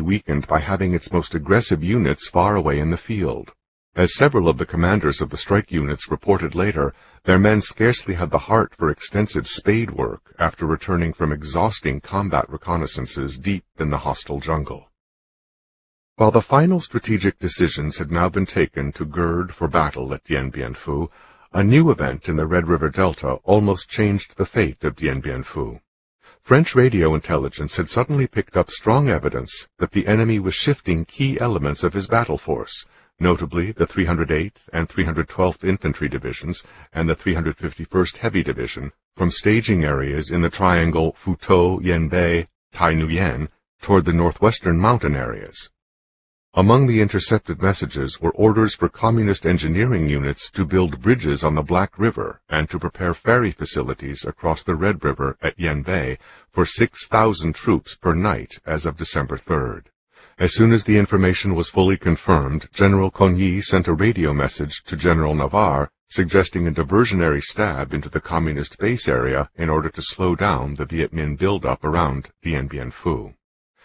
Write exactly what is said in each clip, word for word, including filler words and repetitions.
weakened by having its most aggressive units far away in the field. As several of the commanders of the strike units reported later, their men scarcely had the heart for extensive spade work after returning from exhausting combat reconnaissances deep in the hostile jungle. While the final strategic decisions had now been taken to gird for battle at Dien Bien Phu, a new event in the Red River Delta almost changed the fate of Dien Bien Phu. French radio intelligence had suddenly picked up strong evidence that the enemy was shifting key elements of his battle force, notably the three hundred eighth and three hundred twelfth Infantry Divisions and the three hundred fifty-first Heavy Division, from staging areas in the triangle Futou-Yenbei-Tai Nguyen toward the northwestern mountain areas. Among the intercepted messages were orders for Communist engineering units to build bridges on the Black River and to prepare ferry facilities across the Red River at Yenbei for six thousand troops per night as of December third. As soon as the information was fully confirmed, General Coigny sent a radio message to General Navarre suggesting a diversionary stab into the Communist base area in order to slow down the Viet Minh build-up around Dien Bien Phu.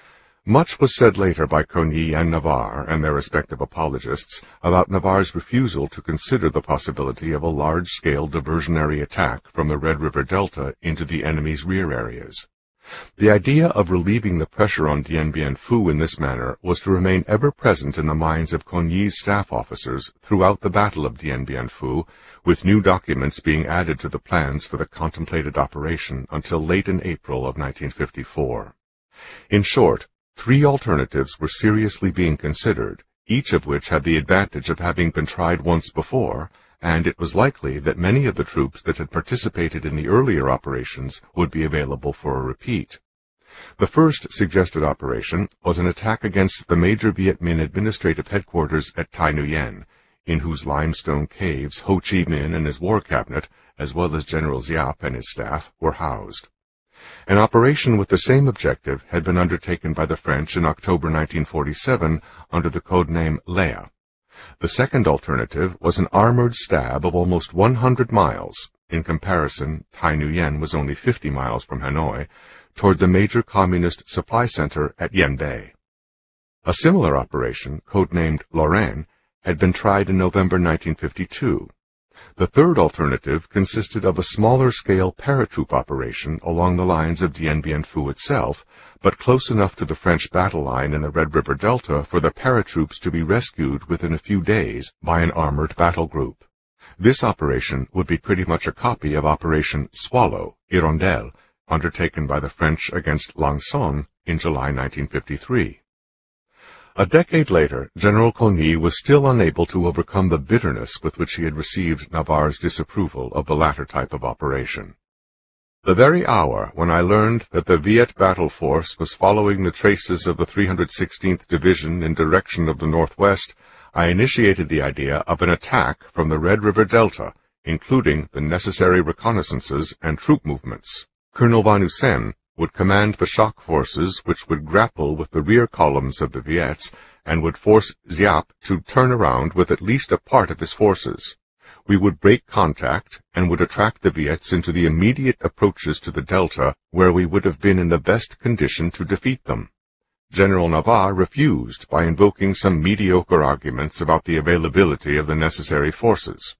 Much was said later by Coigny and Navarre and their respective apologists about Navarre's refusal to consider the possibility of a large-scale diversionary attack from the Red River Delta into the enemy's rear areas. The idea of relieving the pressure on Dien Bien Phu in this manner was to remain ever present in the minds of Coigny's staff officers throughout the Battle of Dien Bien Phu, with new documents being added to the plans for the contemplated operation until late in April of nineteen fifty-four. In short, three alternatives were seriously being considered, each of which had the advantage of having been tried once before, and it was likely that many of the troops that had participated in the earlier operations would be available for a repeat. The first suggested operation was an attack against the major Viet Minh administrative headquarters at Tai Nguyen, in whose limestone caves Ho Chi Minh and his war cabinet, as well as General Giap and his staff, were housed. An operation with the same objective had been undertaken by the French in October nineteen forty-seven under the code name Leah. The second alternative was an armored stab of almost one hundred miles, in comparison Tai Nguyen was only fifty miles from Hanoi, toward the major communist supply center at Yenbei. A similar operation, codenamed Lorraine, had been tried in November nineteen fifty-two. The third alternative consisted of a smaller-scale paratroop operation along the lines of Dien Bien Phu itself, but close enough to the French battle line in the Red River Delta for the paratroops to be rescued within a few days by an armored battle group. This operation would be pretty much a copy of Operation Swallow, Hirondelle, undertaken by the French against Lang Son in July nineteen fifty-three. A decade later, General Coigny was still unable to overcome the bitterness with which he had received Navarre's disapproval of the latter type of operation. The very hour when I learned that the Viet battle force was following the traces of the three hundred sixteenth Division in direction of the northwest, I initiated the idea of an attack from the Red River Delta, including the necessary reconnaissances and troop movements. Colonel Van Usen would command the shock forces which would grapple with the rear columns of the Viets and would force Giap to turn around with at least a part of his forces. We would break contact and would attract the Viets into the immediate approaches to the Delta, where we would have been in the best condition to defeat them. General Navarre refused by invoking some mediocre arguments about the availability of the necessary forces.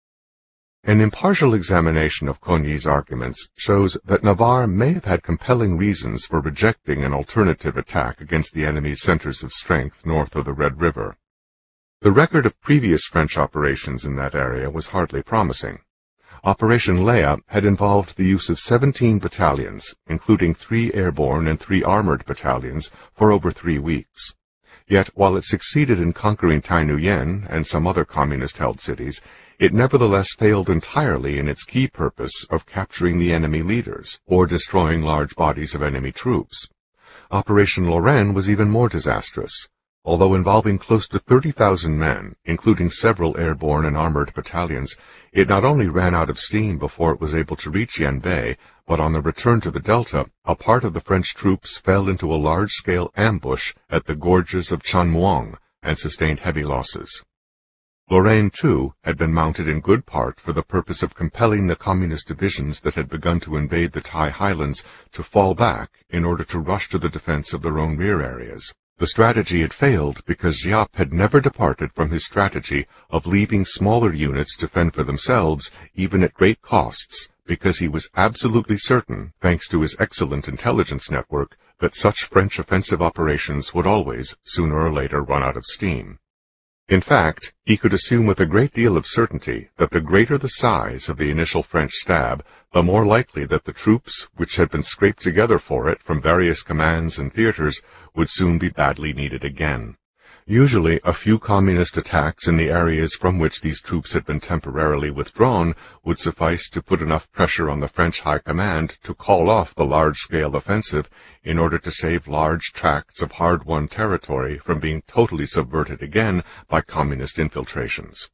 An impartial examination of Coigny's arguments shows that Navarre may have had compelling reasons for rejecting an alternative attack against the enemy's centers of strength north of the Red River. The record of previous French operations in that area was hardly promising. Operation Leah had involved the use of seventeen battalions, including three airborne and three armored battalions, for over three weeks. Yet, while it succeeded in conquering Tai Nguyen and some other communist-held cities, it nevertheless failed entirely in its key purpose of capturing the enemy leaders, or destroying large bodies of enemy troops. Operation Lorraine was even more disastrous. Although involving close to thirty thousand men, including several airborne and armored battalions, it not only ran out of steam before it was able to reach Yenbei, but on the return to the Delta, a part of the French troops fell into a large-scale ambush at the gorges of Chan Muong and sustained heavy losses. Lorraine, too, had been mounted in good part for the purpose of compelling the communist divisions that had begun to invade the Thai highlands to fall back in order to rush to the defense of their own rear areas. The strategy had failed because Giap had never departed from his strategy of leaving smaller units to fend for themselves, even at great costs, because he was absolutely certain, thanks to his excellent intelligence network, that such French offensive operations would always, sooner or later, run out of steam. In fact, he could assume with a great deal of certainty that the greater the size of the initial French stab, the more likely that the troops which had been scraped together for it from various commands and theaters would soon be badly needed again. Usually, a few communist attacks in the areas from which these troops had been temporarily withdrawn would suffice to put enough pressure on the French High Command to call off the large-scale offensive in order to save large tracts of hard-won territory from being totally subverted again by communist infiltrations.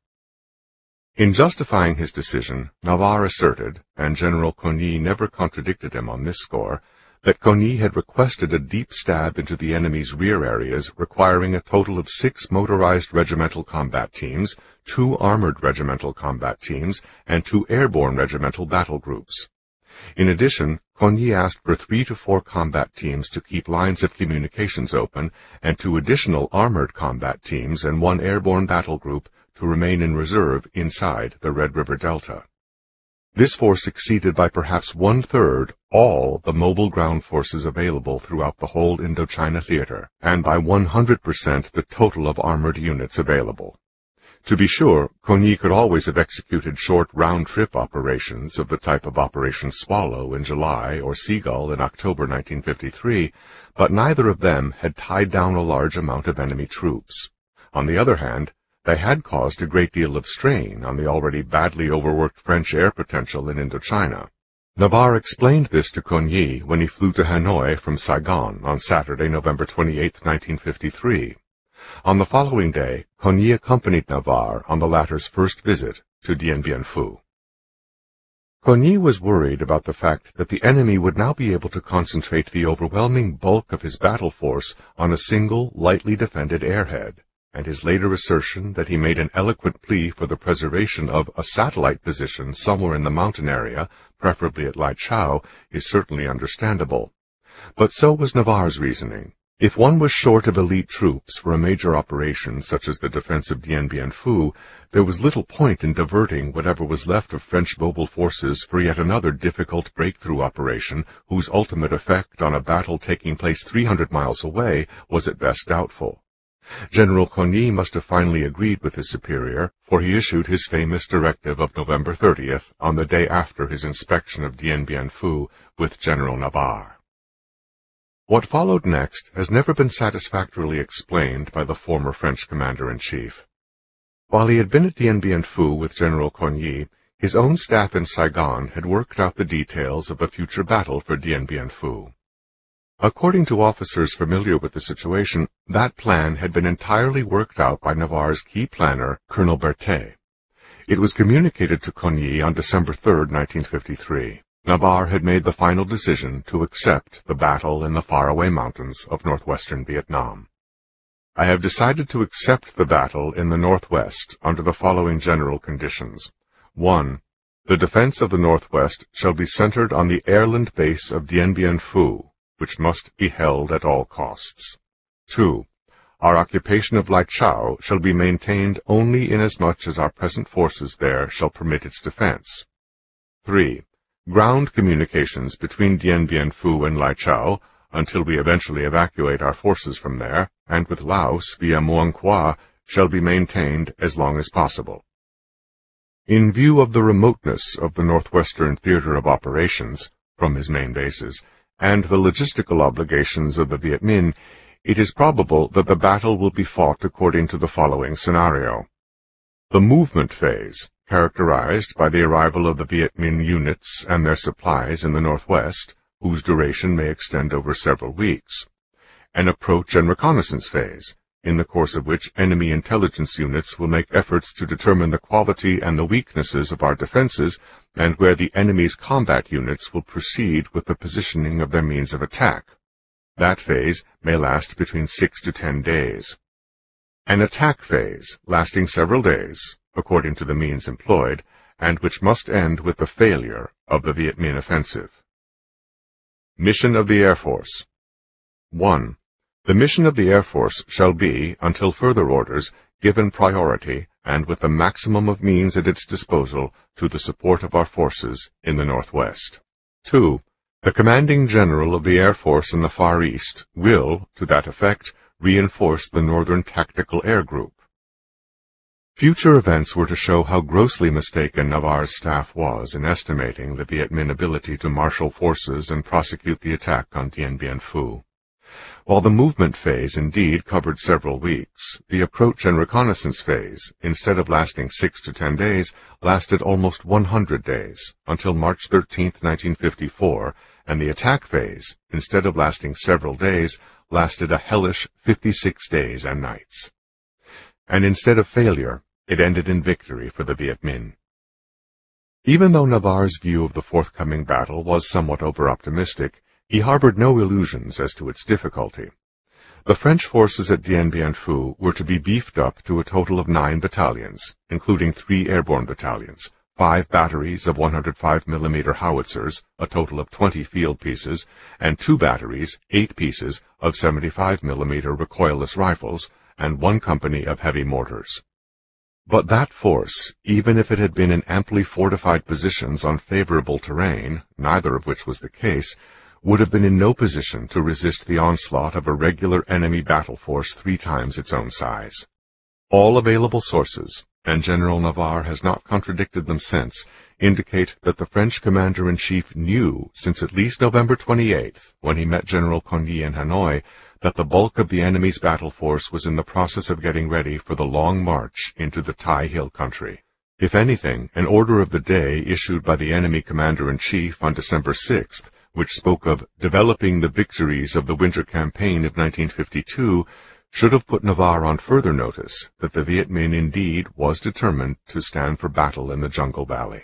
In justifying his decision, Navarre asserted, and General Coigny never contradicted him on this score, that Coigny had requested a deep stab into the enemy's rear areas, requiring a total of six motorized regimental combat teams, two armored regimental combat teams, and two airborne regimental battle groups. In addition, Coigny asked for three to four combat teams to keep lines of communications open, and two additional armored combat teams and one airborne battle group to remain in reserve inside the Red River Delta. This force exceeded by perhaps one-third all the mobile ground forces available throughout the whole Indochina theater, and by one hundred percent the total of armored units available. To be sure, Coigny could always have executed short round-trip operations of the type of Operation Swallow in July or Seagull in October nineteen fifty-three, but neither of them had tied down a large amount of enemy troops. On the other hand, they had caused a great deal of strain on the already badly overworked French air potential in Indochina. Navarre explained this to Coigny when he flew to Hanoi from Saigon on Saturday, November twenty-eighth, nineteen fifty-three. On the following day, Coigny accompanied Navarre on the latter's first visit to Dien Bien Phu. Coigny was worried about the fact that the enemy would now be able to concentrate the overwhelming bulk of his battle force on a single, lightly defended airhead, and his later assertion that he made an eloquent plea for the preservation of a satellite position somewhere in the mountain area, preferably at Lai Chau, is certainly understandable. But so was Navarre's reasoning. If one was short of elite troops for a major operation such as the defense of Dien Bien Phu, there was little point in diverting whatever was left of French mobile forces for yet another difficult breakthrough operation whose ultimate effect on a battle taking place three hundred miles away was at best doubtful. General Coigny must have finally agreed with his superior, for he issued his famous directive of November thirtieth on the day after his inspection of Dien Bien Phu with General Navarre. What followed next has never been satisfactorily explained by the former French commander-in-chief. While he had been at Dien Bien Phu with General Coigny, his own staff in Saigon had worked out the details of a future battle for Dien Bien Phu. According to officers familiar with the situation, that plan had been entirely worked out by Navarre's key planner, Colonel Berthet. It was communicated to Coigny on December third, nineteen fifty-three. Navarre had made the final decision to accept the battle in the faraway mountains of northwestern Vietnam. I have decided to accept the battle in the northwest under the following general conditions. One, the defense of the northwest shall be centered on the airland base of Dien Bien Phu, which must be held at all costs. Two, our occupation of Lai Chau shall be maintained only inasmuch as our present forces there shall permit its defense. Three, ground communications between Dien Bien Phu and Lai Chau, until we eventually evacuate our forces from there, and with Laos via Muang Kwa, shall be maintained as long as possible. In view of the remoteness of the northwestern theater of operations from his main bases, and the logistical obligations of the Viet Minh, it is probable that the battle will be fought according to the following scenario. The movement phase, characterized by the arrival of the Viet Minh units and their supplies in the northwest, whose duration may extend over several weeks. An approach and reconnaissance phase, in the course of which enemy intelligence units will make efforts to determine the quality and the weaknesses of our defenses, and where the enemy's combat units will proceed with the positioning of their means of attack. That phase may last between six to ten days. An attack phase, lasting several days, according to the means employed, and which must end with the failure of the Viet Minh offensive. Mission of the Air Force. one. The mission of the Air Force shall be, until further orders, given priority and with the maximum of means at its disposal to the support of our forces in the Northwest. two. The Commanding General of the Air Force in the Far East will, to that effect, reinforce the Northern Tactical Air Group. Future events were to show how grossly mistaken Navarre's staff was in estimating the Viet Minh ability to marshal forces and prosecute the attack on Dien Bien Phu. While the movement phase indeed covered several weeks, the approach and reconnaissance phase, instead of lasting six to ten days, lasted almost one hundred days, until March thirteenth, nineteen fifty-four, and the attack phase, instead of lasting several days, lasted a hellish fifty-six days and nights. And instead of failure, it ended in victory for the Viet Minh. Even though Navarre's view of the forthcoming battle was somewhat over-optimistic, he harbored no illusions as to its difficulty. The French forces at Dien Bien Phu were to be beefed up to a total of nine battalions, including three airborne battalions, five batteries of one hundred five millimeter howitzers, a total of twenty field pieces, and two batteries, eight pieces, of seventy-five millimeter recoilless rifles, and one company of heavy mortars. But that force, even if it had been in amply fortified positions on favorable terrain, neither of which was the case, would have been in no position to resist the onslaught of a regular enemy battle force three times its own size. All available sources, and General Navarre has not contradicted them since, indicate that the French commander-in-chief knew since at least November twenty-eighth, when he met General Coigny in Hanoi, that the bulk of the enemy's battle force was in the process of getting ready for the long march into the Tai Hill country. If anything, an order of the day issued by the enemy commander-in-chief on December sixth, which spoke of developing the victories of the winter campaign of nineteen fifty-two, should have put Navarre on further notice that the Viet Minh indeed was determined to stand for battle in the Jungle Valley.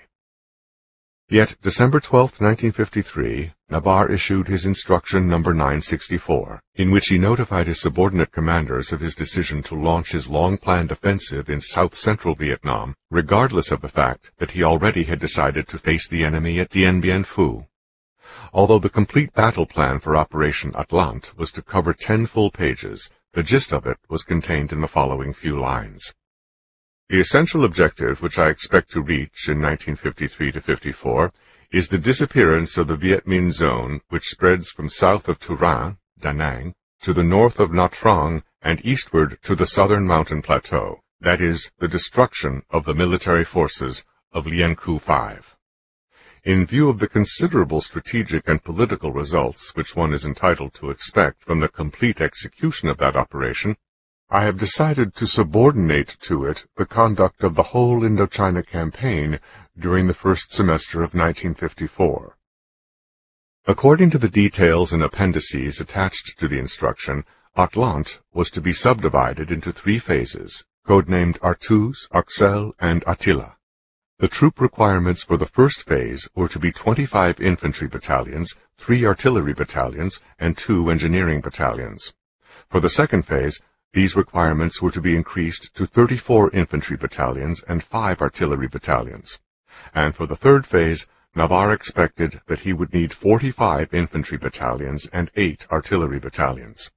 Yet, December twelfth, nineteen fifty-three, Navarre issued his instruction number nine sixty-four, in which he notified his subordinate commanders of his decision to launch his long-planned offensive in south-central Vietnam, regardless of the fact that he already had decided to face the enemy at Dien Bien Phu. Although the complete battle plan for Operation Atlante was to cover ten full pages, the gist of it was contained in the following few lines. The essential objective which I expect to reach in nineteen fifty-three to fifty-four is the disappearance of the Viet Minh zone which spreads from south of Turan, Da Nang, to the north of Nha Trang and eastward to the southern mountain plateau, that is, the destruction of the military forces of Lien Cui five. In view of the considerable strategic and political results which one is entitled to expect from the complete execution of that operation, I have decided to subordinate to it the conduct of the whole Indochina campaign during the first semester of nineteen fifty-four. According to the details and appendices attached to the instruction, Atlante was to be subdivided into three phases, codenamed Artoos, Axel, and Attila. The troop requirements for the first phase were to be twenty-five infantry battalions, three artillery battalions, and two engineering battalions. For the second phase, these requirements were to be increased to thirty-four infantry battalions and five artillery battalions. And for the third phase, Navarre expected that he would need forty-five infantry battalions and eight artillery battalions.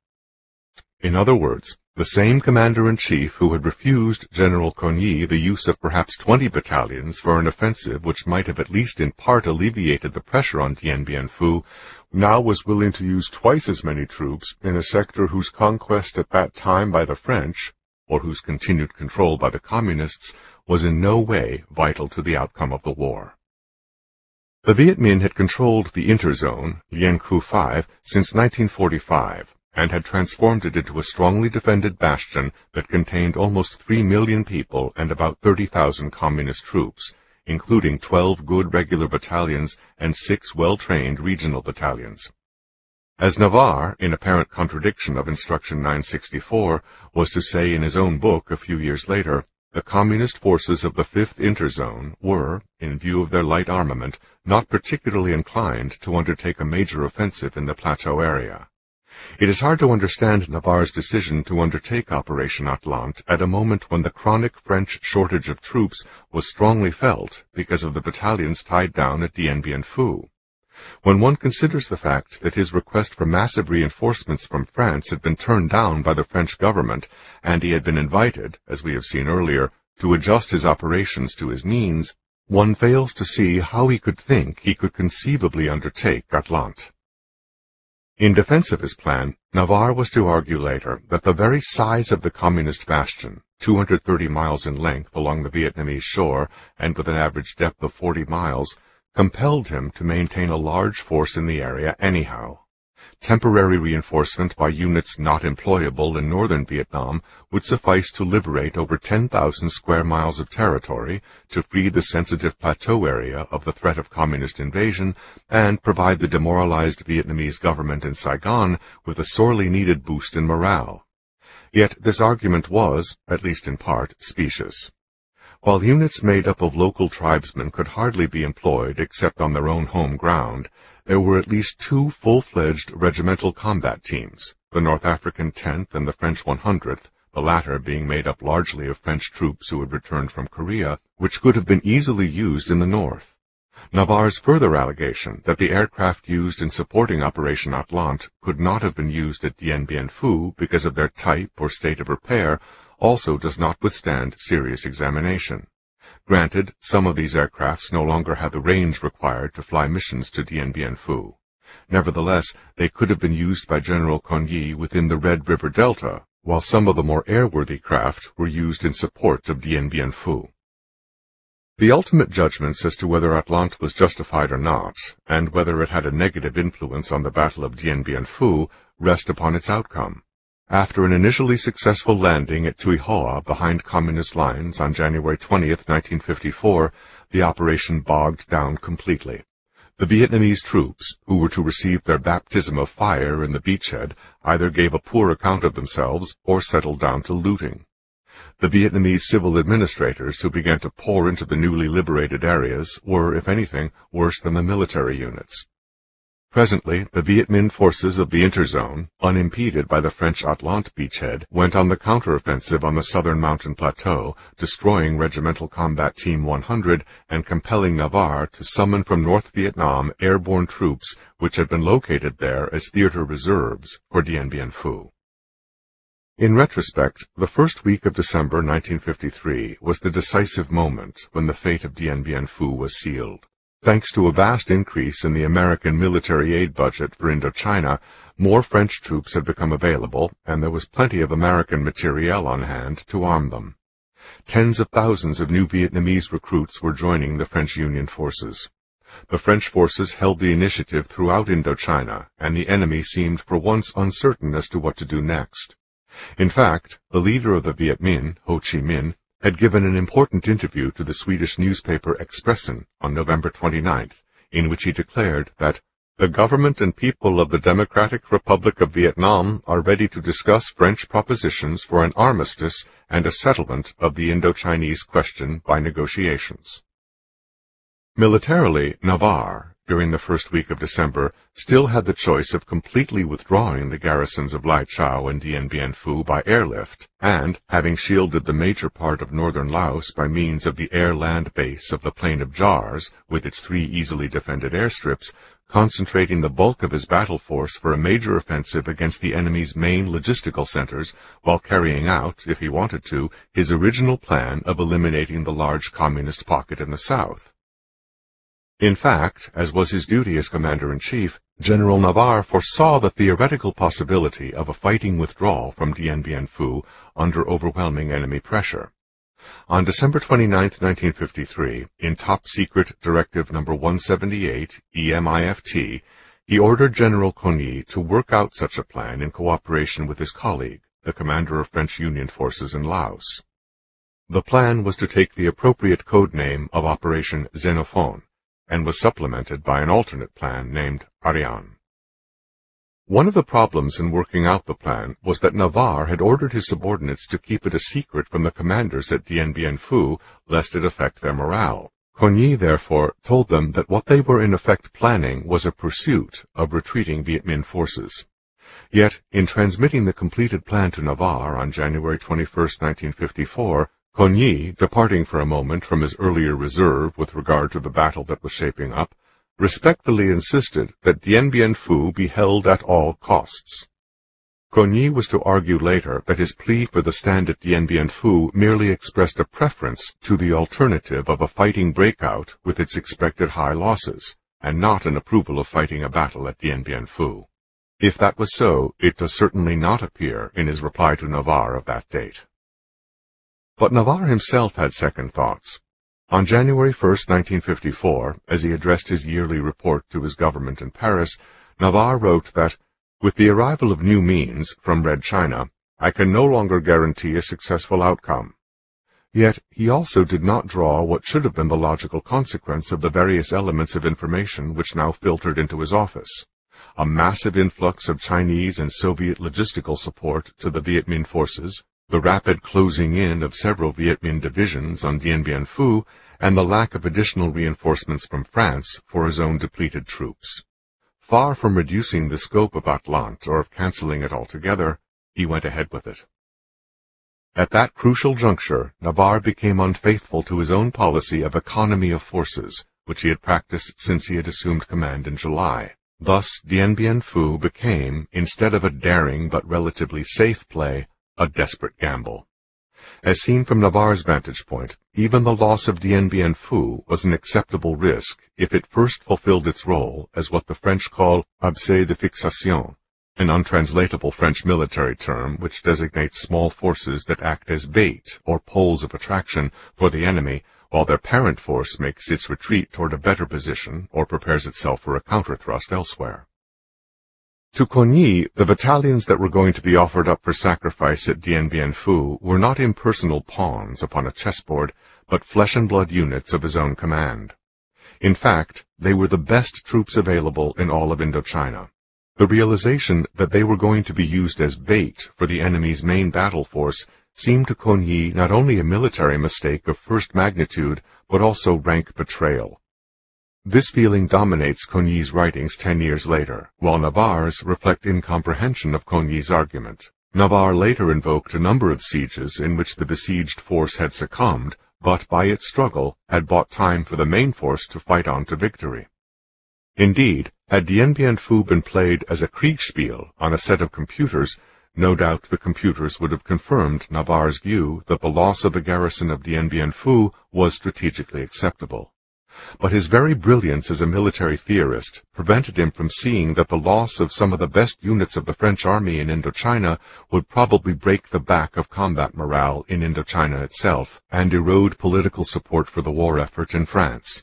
In other words, the same commander-in-chief who had refused General Coigny the use of perhaps twenty battalions for an offensive which might have at least in part alleviated the pressure on Dien Bien Phu, now was willing to use twice as many troops in a sector whose conquest at that time by the French, or whose continued control by the Communists, was in no way vital to the outcome of the war. The Viet Minh had controlled the interzone, Lien Cui five, since nineteen forty-five, and had transformed it into a strongly defended bastion that contained almost three million people and about thirty thousand communist troops, including twelve good regular battalions and six well-trained regional battalions. As Navarre, in apparent contradiction of Instruction nine sixty-four, was to say in his own book a few years later, the communist forces of the fifth Interzone were, in view of their light armament, not particularly inclined to undertake a major offensive in the plateau area. It is hard to understand Navarre's decision to undertake Operation Atlante at a moment when the chronic French shortage of troops was strongly felt because of the battalions tied down at Dien Bien Phu. When one considers the fact that his request for massive reinforcements from France had been turned down by the French government, and he had been invited, as we have seen earlier, to adjust his operations to his means, one fails to see how he could think he could conceivably undertake Atlante. In defense of his plan, Navarre was to argue later that the very size of the communist bastion, two hundred thirty miles in length along the Vietnamese shore and with an average depth of forty miles, compelled him to maintain a large force in the area anyhow. Temporary reinforcement by units not employable in northern Vietnam would suffice to liberate over ten thousand square miles of territory, to free the sensitive plateau area of the threat of communist invasion, and provide the demoralized Vietnamese government in Saigon with a sorely needed boost in morale. Yet this argument was, at least in part, specious. While units made up of local tribesmen could hardly be employed except on their own home ground, there were at least two full-fledged regimental combat teams, the North African tenth and the French one hundredth, the latter being made up largely of French troops who had returned from Korea, which could have been easily used in the north. Navarre's further allegation that the aircraft used in supporting Operation Atlante could not have been used at Dien Bien Phu because of their type or state of repair also does not withstand serious examination. Granted, some of these aircrafts no longer had the range required to fly missions to Dien Bien Phu. Nevertheless, they could have been used by General Coigny within the Red River Delta, while some of the more airworthy craft were used in support of Dien Bien Phu. The ultimate judgments as to whether Atlante was justified or not, and whether it had a negative influence on the Battle of Dien Bien Phu, rest upon its outcome. After an initially successful landing at Tuy Hoa behind Communist lines on January twentieth, nineteen fifty-four, the operation bogged down completely. The Vietnamese troops, who were to receive their baptism of fire in the beachhead, either gave a poor account of themselves or settled down to looting. The Vietnamese civil administrators who began to pour into the newly liberated areas were, if anything, worse than the military units. Presently, the Viet Minh forces of the Interzone, unimpeded by the French Atlante beachhead, went on the counteroffensive on the southern mountain plateau, destroying Regimental Combat Team one hundred and compelling Navarre to summon from North Vietnam airborne troops which had been located there as theater reserves for Dien Bien Phu. In retrospect, the first week of December nineteen fifty-three was the decisive moment when the fate of Dien Bien Phu was sealed. Thanks to a vast increase in the American military aid budget for Indochina, more French troops had become available, and there was plenty of American materiel on hand to arm them. Tens of thousands of new Vietnamese recruits were joining the French Union forces. The French forces held the initiative throughout Indochina, and the enemy seemed for once uncertain as to what to do next. In fact, the leader of the Viet Minh, Ho Chi Minh, had given an important interview to the Swedish newspaper Expressen on November twenty-ninth, in which he declared that the government and people of the Democratic Republic of Vietnam are ready to discuss French propositions for an armistice and a settlement of the Indo-Chinese question by negotiations. Militarily, Navarre, during the first week of December, still had the choice of completely withdrawing the garrisons of Lai Chau and Dien Bien Phu by airlift, and, having shielded the major part of northern Laos by means of the air-land base of the Plain of Jars, with its three easily defended airstrips, concentrating the bulk of his battle force for a major offensive against the enemy's main logistical centers, while carrying out, if he wanted to, his original plan of eliminating the large communist pocket in the south. In fact, as was his duty as commander-in-chief, General Navarre foresaw the theoretical possibility of a fighting withdrawal from Dien Bien Phu under overwhelming enemy pressure. On December twenty-ninth, nineteen fifty-three, in top-secret Directive Number one seventy-eight, E M I F T, he ordered General Coigny to work out such a plan in cooperation with his colleague, the commander of French Union forces in Laos. The plan was to take the appropriate code name of Operation Xenophon, and was supplemented by an alternate plan named Ariane. One of the problems in working out the plan was that Navarre had ordered his subordinates to keep it a secret from the commanders at Dien Bien Phu, lest it affect their morale. Coigny, therefore, told them that what they were in effect planning was a pursuit of retreating Viet Minh forces. Yet, in transmitting the completed plan to Navarre on January twenty-first, nineteen fifty-four, Coigny, departing for a moment from his earlier reserve with regard to the battle that was shaping up, respectfully insisted that Dien Bien Phu be held at all costs. Coligny was to argue later that his plea for the stand at Dien Bien Phu merely expressed a preference to the alternative of a fighting breakout with its expected high losses, and not an approval of fighting a battle at Dien Bien Phu. If that was so, it does certainly not appear in his reply to Navarre of that date. But Navarre himself had second thoughts. On January first, nineteen fifty-four, as he addressed his yearly report to his government in Paris, Navarre wrote that, "With the arrival of new means from Red China, I can no longer guarantee a successful outcome." Yet he also did not draw what should have been the logical consequence of the various elements of information which now filtered into his office. A massive influx of Chinese and Soviet logistical support to the Viet Minh forces, the rapid closing in of several Viet Minh divisions on Dien Bien Phu, and the lack of additional reinforcements from France for his own depleted troops. Far from reducing the scope of Atlante or of cancelling it altogether, he went ahead with it. At that crucial juncture, Navarre became unfaithful to his own policy of economy of forces, which he had practiced since he had assumed command in July. Thus, Dien Bien Phu became, instead of a daring but relatively safe play, a desperate gamble. As seen from Navarre's vantage point, even the loss of Dien Bien Phu was an acceptable risk if it first fulfilled its role as what the French call abcès de fixation, an untranslatable French military term which designates small forces that act as bait or poles of attraction for the enemy, while their parent force makes its retreat toward a better position or prepares itself for a counter-thrust elsewhere. To Coligny, the battalions that were going to be offered up for sacrifice at Dien Bien Phu were not impersonal pawns upon a chessboard, but flesh-and-blood units of his own command. In fact, they were the best troops available in all of Indochina. The realization that they were going to be used as bait for the enemy's main battle force seemed to Coligny not only a military mistake of first magnitude, but also rank betrayal. This feeling dominates Coligny's writings ten years later, while Navarre's reflect incomprehension of Coligny's argument. Navarre later invoked a number of sieges in which the besieged force had succumbed, but by its struggle had bought time for the main force to fight on to victory. Indeed, had Dien Bien Phu been played as a Kriegspiel on a set of computers, no doubt the computers would have confirmed Navarre's view that the loss of the garrison of Dien Bien Phu was strategically acceptable. But his very brilliance as a military theorist prevented him from seeing that the loss of some of the best units of the French army in Indochina would probably break the back of combat morale in Indochina itself and erode political support for the war effort in France.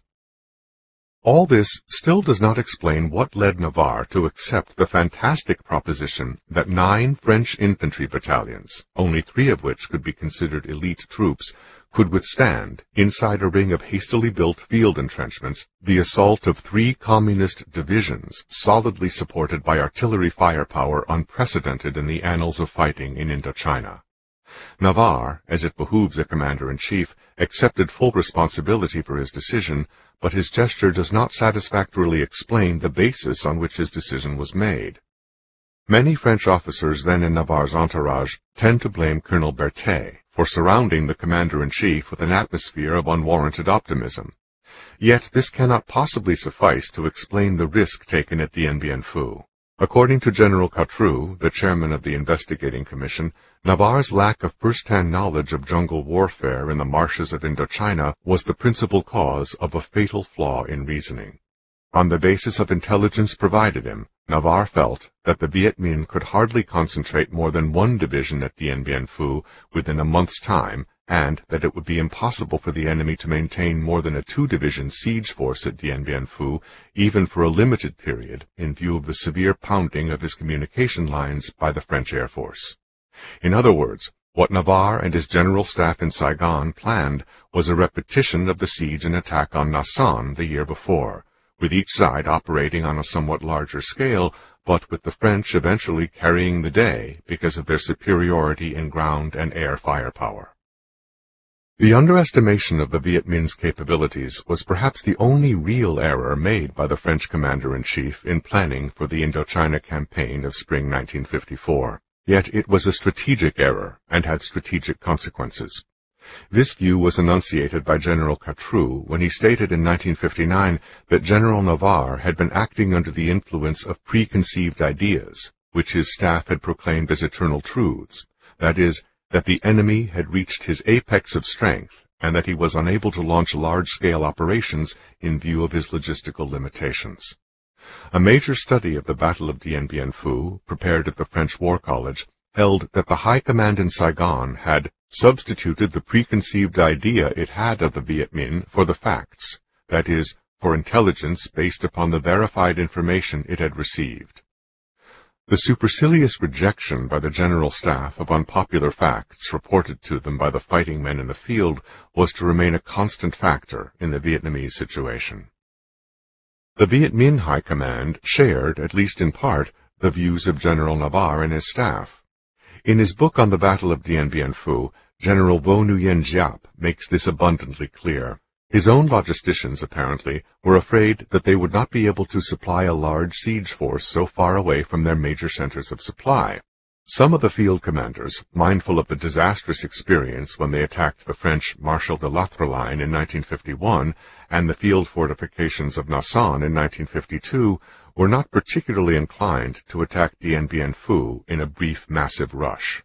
All this still does not explain what led Navarre to accept the fantastic proposition that nine French infantry battalions, only three of which could be considered elite troops, could withstand, inside a ring of hastily built field entrenchments, the assault of three communist divisions solidly supported by artillery firepower unprecedented in the annals of fighting in Indochina. Navarre, as it behooves a commander-in-chief, accepted full responsibility for his decision, but his gesture does not satisfactorily explain the basis on which his decision was made. Many French officers then in Navarre's entourage tend to blame Colonel Berthet for surrounding the commander-in-chief with an atmosphere of unwarranted optimism. Yet this cannot possibly suffice to explain the risk taken at Dien Bien Phu. According to General Cautreau, the chairman of the investigating commission, Navarre's lack of first-hand knowledge of jungle warfare in the marshes of Indochina was the principal cause of a fatal flaw in reasoning. On the basis of intelligence provided him, Navarre felt that the Viet Minh could hardly concentrate more than one division at Dien Bien Phu within a month's time, and that it would be impossible for the enemy to maintain more than a two-division siege force at Dien Bien Phu, even for a limited period, in view of the severe pounding of his communication lines by the French Air Force. In other words, what Navarre and his general staff in Saigon planned was a repetition of the siege and attack on Nha San the year before, with each side operating on a somewhat larger scale, but with the French eventually carrying the day because of their superiority in ground and air firepower. The underestimation of the Viet Minh's capabilities was perhaps the only real error made by the French commander-in-chief in planning for the Indochina campaign of spring nineteen fifty-four. Yet it was a strategic error and had strategic consequences. This view was enunciated by General Catroux when he stated in nineteen fifty-nine that General Navarre had been acting under the influence of preconceived ideas, which his staff had proclaimed as eternal truths, that is, that the enemy had reached his apex of strength and that he was unable to launch large-scale operations in view of his logistical limitations. A major study of the Battle of Dien Bien Phu, prepared at the French War College, held that the High Command in Saigon had substituted the preconceived idea it had of the Viet Minh for the facts, that is, for intelligence based upon the verified information it had received. The supercilious rejection by the General Staff of unpopular facts reported to them by the fighting men in the field was to remain a constant factor in the Vietnamese situation. The Viet Minh High Command shared, at least in part, the views of General Navarre and his staff. In his book on the Battle of Dien Bien Phu, General Vo Nguyen Giap makes this abundantly clear. His own logisticians, apparently, were afraid that they would not be able to supply a large siege force so far away from their major centers of supply. Some of the field commanders, mindful of the disastrous experience when they attacked the French Marshal de Lattre line in nineteen fifty-one and the field fortifications of Nasson in nineteen fifty-two, were not particularly inclined to attack Dien Bien Phu in a brief, massive rush.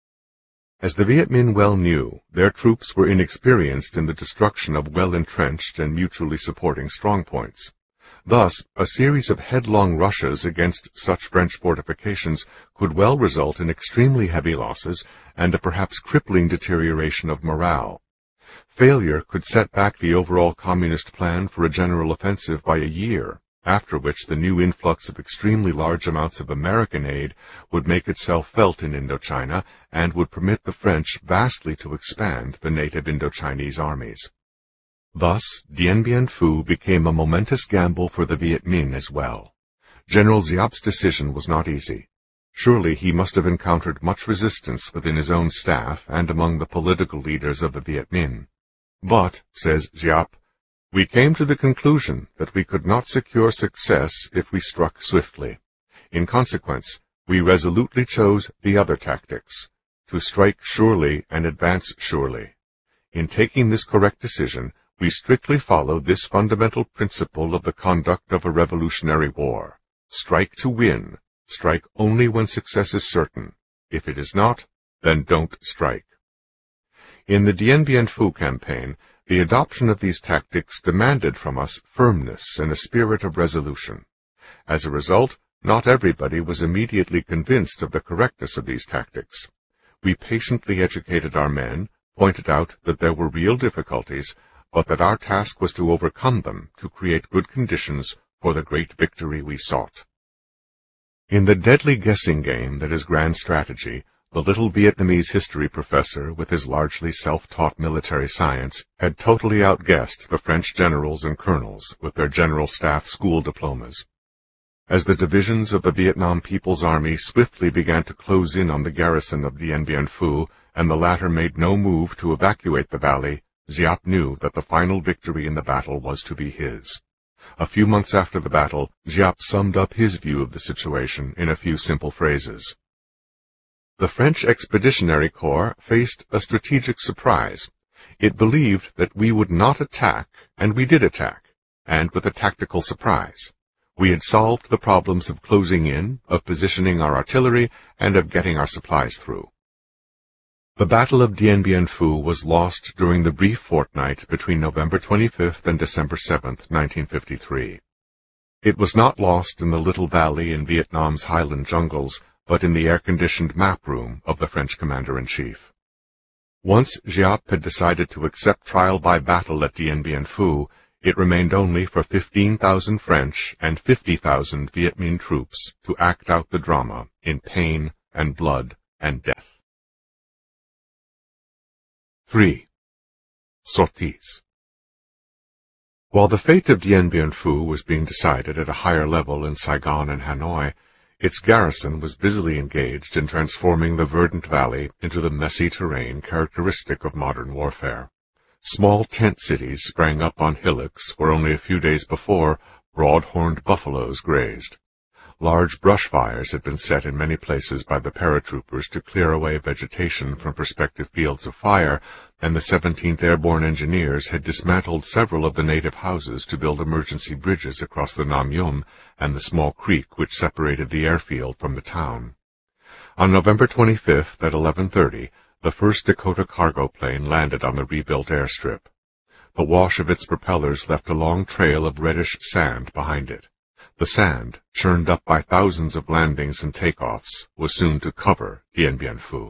As the Viet Minh well knew, their troops were inexperienced in the destruction of well-entrenched and mutually supporting strongpoints. Thus, a series of headlong rushes against such French fortifications could well result in extremely heavy losses and a perhaps crippling deterioration of morale. Failure could set back the overall communist plan for a general offensive by a year, after which the new influx of extremely large amounts of American aid would make itself felt in Indochina and would permit the French vastly to expand the native Indochinese armies. Thus, Dien Bien Phu became a momentous gamble for the Viet Minh as well. General Giap's decision was not easy. Surely he must have encountered much resistance within his own staff and among the political leaders of the Viet Minh. But, says Giap, we came to the conclusion that we could not secure success if we struck swiftly. In consequence, we resolutely chose the other tactics, to strike surely and advance surely. In taking this correct decision, we strictly follow this fundamental principle of the conduct of a revolutionary war. Strike to win. Strike only when success is certain. If it is not, then don't strike. In the Dien Bien Phu campaign, the adoption of these tactics demanded from us firmness and a spirit of resolution. As a result, not everybody was immediately convinced of the correctness of these tactics. We patiently educated our men, pointed out that there were real difficulties, but that our task was to overcome them to create good conditions for the great victory we sought. In the deadly guessing game that is grand strategy, the little Vietnamese history professor, with his largely self-taught military science, had totally outguessed the French generals and colonels with their General Staff school diplomas. As the divisions of the Vietnam People's Army swiftly began to close in on the garrison of Dien Bien Phu, and the latter made no move to evacuate the valley, Giap knew that the final victory in the battle was to be his. A few months after the battle, Giap summed up his view of the situation in a few simple phrases. The French Expeditionary Corps faced a strategic surprise. It believed that we would not attack, and we did attack, and with a tactical surprise. We had solved the problems of closing in, of positioning our artillery, and of getting our supplies through. The Battle of Dien Bien Phu was lost during the brief fortnight between November twenty-fifth and December seventh, nineteen fifty-three. It was not lost in the little valley in Vietnam's highland jungles, but in the air-conditioned map room of the French commander-in-chief. Once Giap had decided to accept trial by battle at Dien Bien Phu, it remained only for fifteen thousand French and fifty thousand Viet Minh troops to act out the drama in pain and blood and death. three. Sorties. While the fate of Dien Bien Phu was being decided at a higher level in Saigon and Hanoi, its garrison was busily engaged in transforming the verdant valley into the messy terrain characteristic of modern warfare. Small tent cities sprang up on hillocks where only a few days before broad-horned buffaloes grazed. Large brush fires had been set in many places by the paratroopers to clear away vegetation from prospective fields of fire, and the seventeenth Airborne Engineers had dismantled several of the native houses to build emergency bridges across the Nam Yum and the small creek which separated the airfield from the town. On November twenty-fifth at eleven thirty, the first Dakota cargo plane landed on the rebuilt airstrip. The wash of its propellers left a long trail of reddish sand behind it. The sand, churned up by thousands of landings and takeoffs, was soon to cover Dien Bien Phu.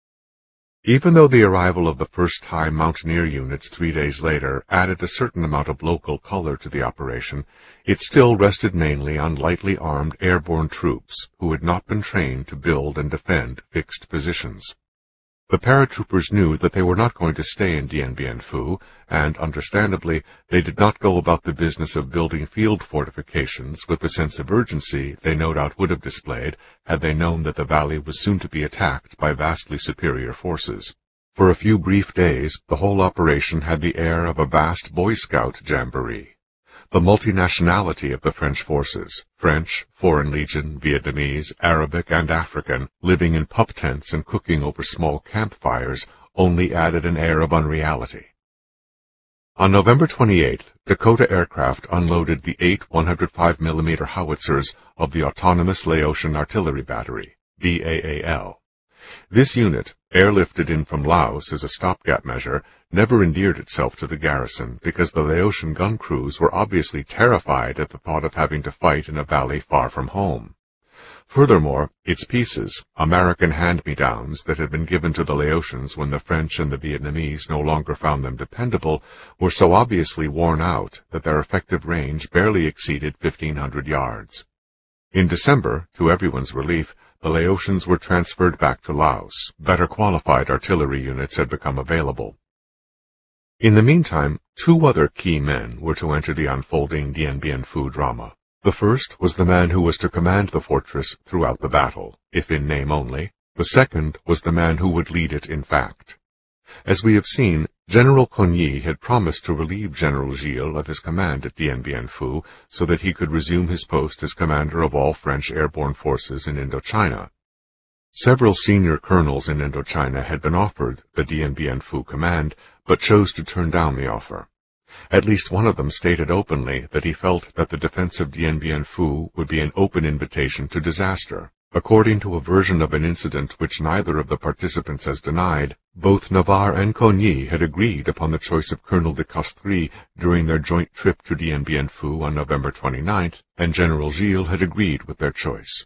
Even though the arrival of the first Thai mountaineer units three days later added a certain amount of local color to the operation, it still rested mainly on lightly armed airborne troops who had not been trained to build and defend fixed positions. The paratroopers knew that they were not going to stay in Dien Bien Phu, and, understandably, they did not go about the business of building field fortifications with the sense of urgency they no doubt would have displayed had they known that the valley was soon to be attacked by vastly superior forces. For a few brief days, the whole operation had the air of a vast Boy Scout jamboree. The multinationality of the French forces, French, Foreign Legion, Vietnamese, Arabic, and African, living in pup tents and cooking over small campfires, only added an air of unreality. On November twenty-eighth, Dakota aircraft unloaded the eight one hundred five millimeter howitzers of the Autonomous Laotian Artillery Battery, B A A L. This unit, airlifted in from Laos as a stopgap measure, never endeared itself to the garrison because the Laotian gun crews were obviously terrified at the thought of having to fight in a valley far from home. Furthermore, its pieces, American hand-me-downs that had been given to the Laotians when the French and the Vietnamese no longer found them dependable, were so obviously worn out that their effective range barely exceeded fifteen hundred yards. In December, to everyone's relief, the Laotians were transferred back to Laos. Better qualified artillery units had become available. In the meantime, two other key men were to enter the unfolding Dien Bien Phu drama. The first was the man who was to command the fortress throughout the battle, if in name only. The second was the man who would lead it in fact. As we have seen, General Coigny had promised to relieve General Gilles of his command at Dien Bien Phu so that he could resume his post as commander of all French airborne forces in Indochina. Several senior colonels in Indochina had been offered the Dien Bien Phu command, but chose to turn down the offer. At least one of them stated openly that he felt that the defense of Dien Bien Phu would be an open invitation to disaster. According to a version of an incident which neither of the participants has denied, both Navarre and Coigny had agreed upon the choice of Colonel de Castries during their joint trip to Dien Bien Phu on November twenty-ninth, and General Gilles had agreed with their choice.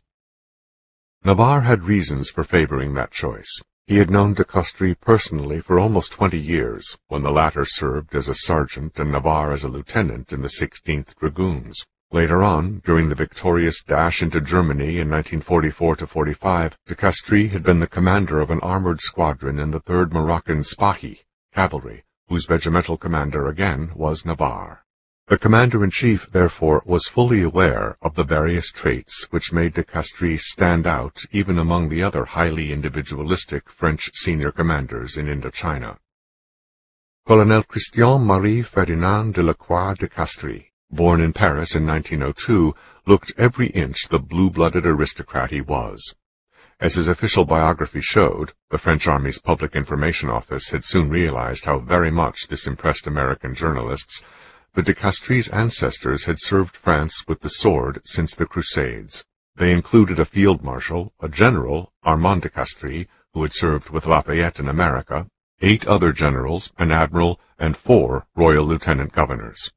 Navarre had reasons for favoring that choice. He had known de Castries personally for almost twenty years, when the latter served as a sergeant and Navarre as a lieutenant in the sixteenth Dragoons. Later on, during the victorious dash into Germany in nineteen forty-four to forty-five, de Castries had been the commander of an armored squadron in the third Moroccan Spahi cavalry, whose regimental commander again was Navarre. The commander-in-chief, therefore, was fully aware of the various traits which made de Castries stand out even among the other highly individualistic French senior commanders in Indochina. Colonel Christian-Marie Ferdinand de la Croix de Castries, born in Paris in nineteen oh two, looked every inch the blue-blooded aristocrat he was. As his official biography showed, the French Army's Public Information Office had soon realized how very much this impressed American journalists. The de Castries' ancestors had served France with the sword since the Crusades. They included a field marshal, a general, Armand de Castries, who had served with Lafayette in America, eight other generals, an admiral, and four royal lieutenant governors.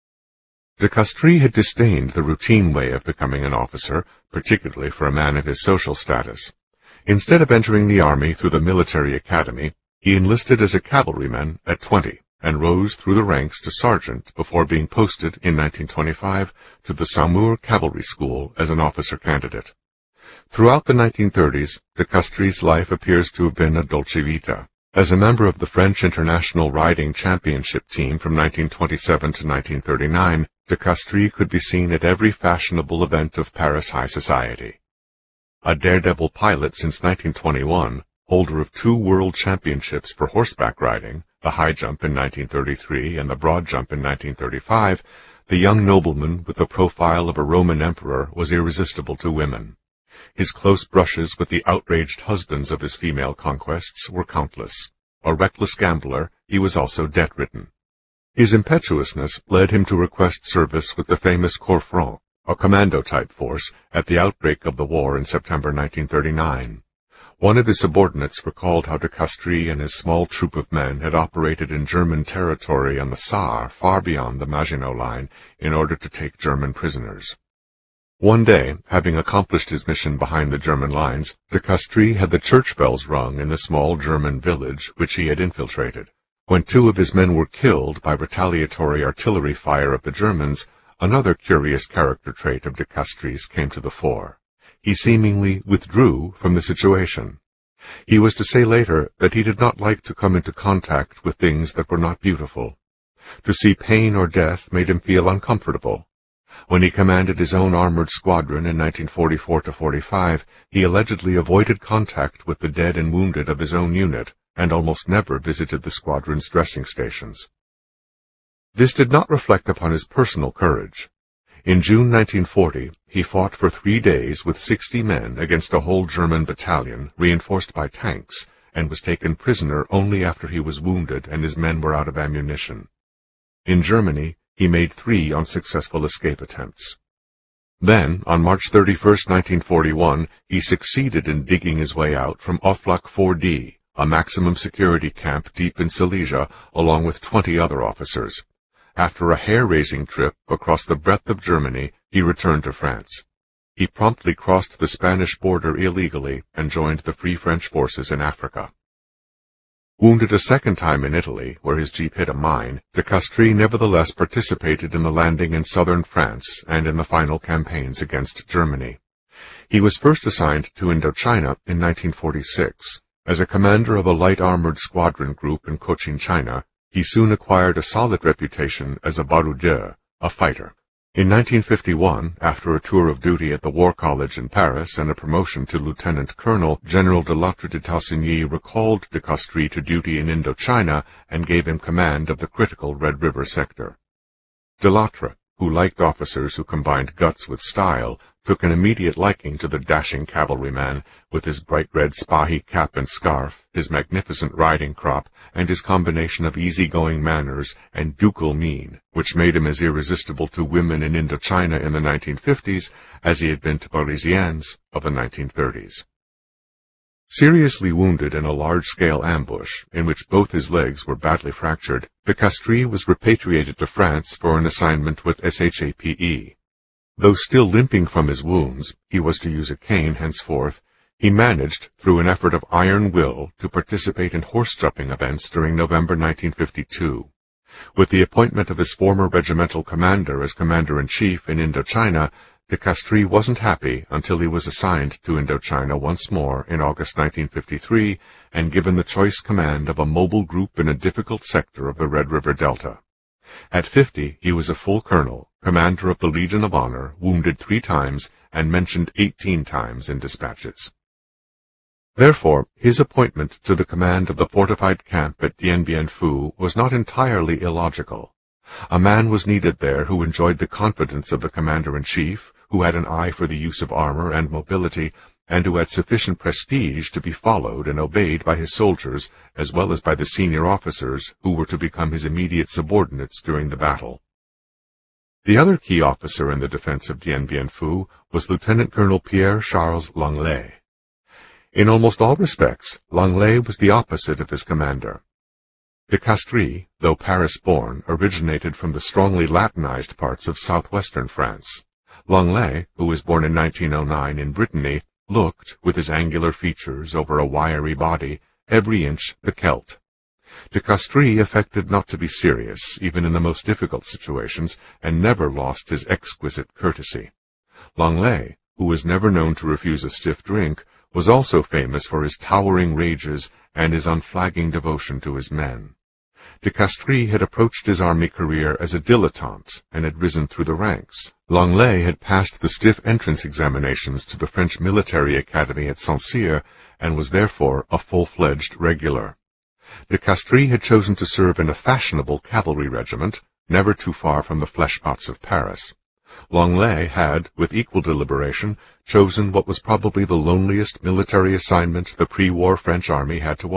De Castries had disdained the routine way of becoming an officer, particularly for a man of his social status. Instead of entering the army through the military academy, he enlisted as a cavalryman at twenty, and rose through the ranks to sergeant before being posted in nineteen twenty-five to the Saumur Cavalry School as an officer candidate. Throughout the nineteen thirties, de Castries' life appears to have been a dolce vita. As a member of the French International Riding Championship team from nineteen twenty-seven to nineteen thirty-nine, de Castries could be seen at every fashionable event of Paris high society. A daredevil pilot since nineteen twenty-one, holder of two world championships for horseback riding, the high jump in nineteen thirty-three and the broad jump in nineteen thirty-five, the young nobleman with the profile of a Roman emperor was irresistible to women. His close brushes with the outraged husbands of his female conquests were countless. A reckless gambler, he was also debt-ridden. His impetuousness led him to request service with the famous Corps Franc, a commando-type force, at the outbreak of the war in September nineteen thirty-nine. One of his subordinates recalled how de Castries and his small troop of men had operated in German territory on the Saar, far beyond the Maginot Line, in order to take German prisoners. One day, having accomplished his mission behind the German lines, de Castries had the church bells rung in the small German village which he had infiltrated. When two of his men were killed by retaliatory artillery fire of the Germans, another curious character trait of de Castries came to the fore. He seemingly withdrew from the situation. He was to say later that he did not like to come into contact with things that were not beautiful. To see pain or death made him feel uncomfortable. When he commanded his own armored squadron in nineteen forty-four to forty-five, he allegedly avoided contact with the dead and wounded of his own unit, and almost never visited the squadron's dressing stations. This did not reflect upon his personal courage. In June nineteen forty, he fought for three days with sixty men against a whole German battalion, reinforced by tanks, and was taken prisoner only after he was wounded and his men were out of ammunition. In Germany, he made three unsuccessful escape attempts. Then, on March thirty-first, nineteen forty-one, he succeeded in digging his way out from Oflak four D, a maximum security camp deep in Silesia, along with twenty other officers. After a hair-raising trip across the breadth of Germany, he returned to France. He promptly crossed the Spanish border illegally and joined the Free French forces in Africa. Wounded a second time in Italy, where his jeep hit a mine, de Castries nevertheless participated in the landing in southern France and in the final campaigns against Germany. He was first assigned to Indochina in nineteen forty-six. As a commander of a light armored squadron group in Cochin, China, he soon acquired a solid reputation as a baroudeur, a fighter. In nineteen fifty-one, after a tour of duty at the War College in Paris and a promotion to lieutenant colonel, General de Lattre de Tassigny recalled de Castries to duty in Indochina and gave him command of the critical Red River sector. De Lattre, who liked officers who combined guts with style, took an immediate liking to the dashing cavalryman, with his bright red Spahi cap and scarf, his magnificent riding crop, and his combination of easy-going manners and ducal mien, which made him as irresistible to women in Indochina in the nineteen fifties as he had been to Parisiennes of the nineteen thirties. Seriously wounded in a large-scale ambush, in which both his legs were badly fractured, de Castries was repatriated to France for an assignment with S H A P E. Though still limping from his wounds, he was to use a cane henceforth. He managed, through an effort of iron will, to participate in horse-jumping events during November nineteen fifty-two. With the appointment of his former regimental commander as commander-in-chief in Indochina, de Castries wasn't happy until he was assigned to Indochina once more in August nineteen fifty-three and given the choice command of a mobile group in a difficult sector of the Red River Delta. At fifty, he was a full colonel, commander of the Legion of Honor, wounded three times, and mentioned eighteen times in dispatches. Therefore, his appointment to the command of the fortified camp at Dien Bien Phu was not entirely illogical. A man was needed there who enjoyed the confidence of the commander-in-chief, who had an eye for the use of armor and mobility, and who had sufficient prestige to be followed and obeyed by his soldiers, as well as by the senior officers who were to become his immediate subordinates during the battle. The other key officer in the defense of Dien Bien Phu was Lieutenant Colonel Pierre-Charles Langlais. In almost all respects, Langlais was the opposite of his commander. De Castries, though Paris-born, originated from the strongly Latinized parts of southwestern France. Langlais, who was born in nineteen oh nine in Brittany, looked, with his angular features over a wiry body, every inch the Celt. De Castries affected not to be serious, even in the most difficult situations, and never lost his exquisite courtesy. Langlais, who was never known to refuse a stiff drink, was also famous for his towering rages and his unflagging devotion to his men. De Castries had approached his army career as a dilettante and had risen through the ranks. Langlais had passed the stiff entrance examinations to the French military academy at Saint-Cyr and was therefore a full-fledged regular. De Castries had chosen to serve in a fashionable cavalry regiment, never too far from the fleshpots of Paris. Langlais had, with equal deliberation, chosen what was probably the loneliest military assignment the pre-war French army had to offer.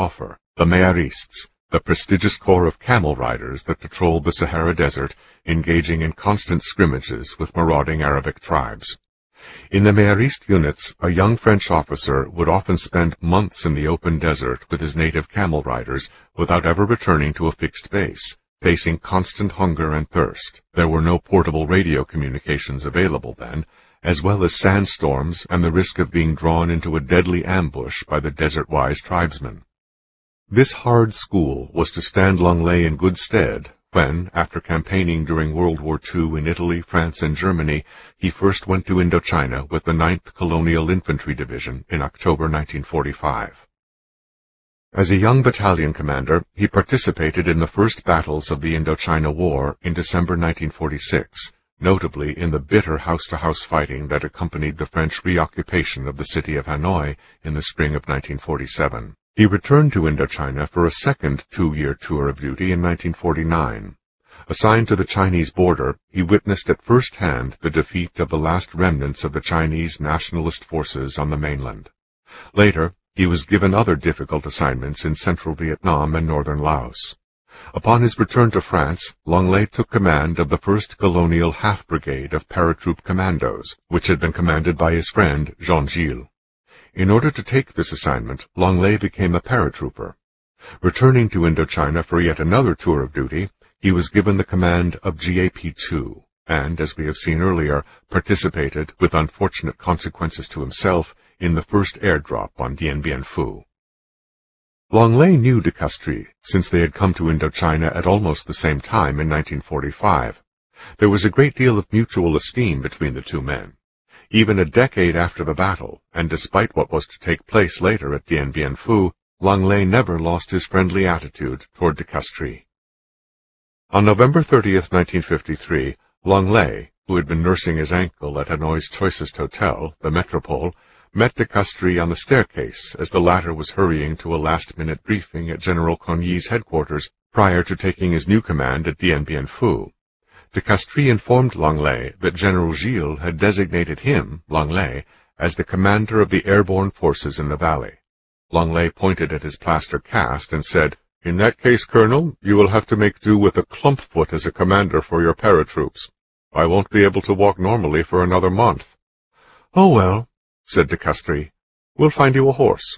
The Mayaristes, the prestigious corps of camel riders that patrolled the Sahara Desert, engaging in constant scrimmages with marauding Arabic tribes. In the Mayariste units, a young French officer would often spend months in the open desert with his native camel riders without ever returning to a fixed base, facing constant hunger and thirst. There were no portable radio communications available then, as well as sandstorms and the risk of being drawn into a deadly ambush by the desert-wise tribesmen. This hard school was to stand Langley in good stead when, after campaigning during World War Two in Italy, France, and Germany, he first went to Indochina with the ninth Colonial Infantry Division in October nineteen forty-five. As a young battalion commander, he participated in the first battles of the Indochina War in December nineteen forty-six, notably in the bitter house-to-house fighting that accompanied the French reoccupation of the city of Hanoi in the spring of nineteen forty-seven. He returned to Indochina for a second two-year tour of duty in nineteen forty-nine. Assigned to the Chinese border, he witnessed at first hand the defeat of the last remnants of the Chinese nationalist forces on the mainland. Later, he was given other difficult assignments in central Vietnam and northern Laos. Upon his return to France, Langley took command of the first colonial half-brigade of paratroop commandos, which had been commanded by his friend Jean Gilles. In order to take this assignment, Langley became a paratrooper. Returning to Indochina for yet another tour of duty, he was given the command of G A P two, and, as we have seen earlier, participated, with unfortunate consequences to himself, in the first airdrop on Dien Bien Phu. Langley knew de Castries, since they had come to Indochina at almost the same time in nineteen forty-five. There was a great deal of mutual esteem between the two men. Even a decade after the battle, and despite what was to take place later at Dien Bien Phu, Langley never lost his friendly attitude toward de Castries. On November thirtieth, nineteen fifty-three, Langley, who had been nursing his ankle at Hanoi's choicest hotel, the Metropole, met de Castries on the staircase as the latter was hurrying to a last-minute briefing at General Cogney's headquarters prior to taking his new command at Dien Bien Phu. De Castries informed Langley that General Gilles had designated him, Langley, as the commander of the airborne forces in the valley. Langley pointed at his plaster cast and said, "In that case, Colonel, you will have to make do with a clumpfoot as a commander for your paratroops. I won't be able to walk normally for another month." "Oh, well," said de Castries, "we'll find you a horse."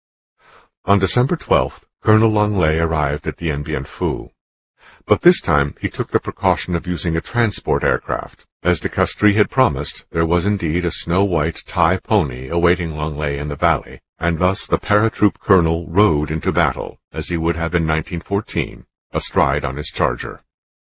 On December twelfth, Colonel Langley arrived at Dien Bien Phu. But this time he took the precaution of using a transport aircraft. As de Castries had promised, there was indeed a snow-white Thai pony awaiting Langley in the valley, and thus the paratroop colonel rode into battle, as he would have in nineteen fourteen, astride on his charger.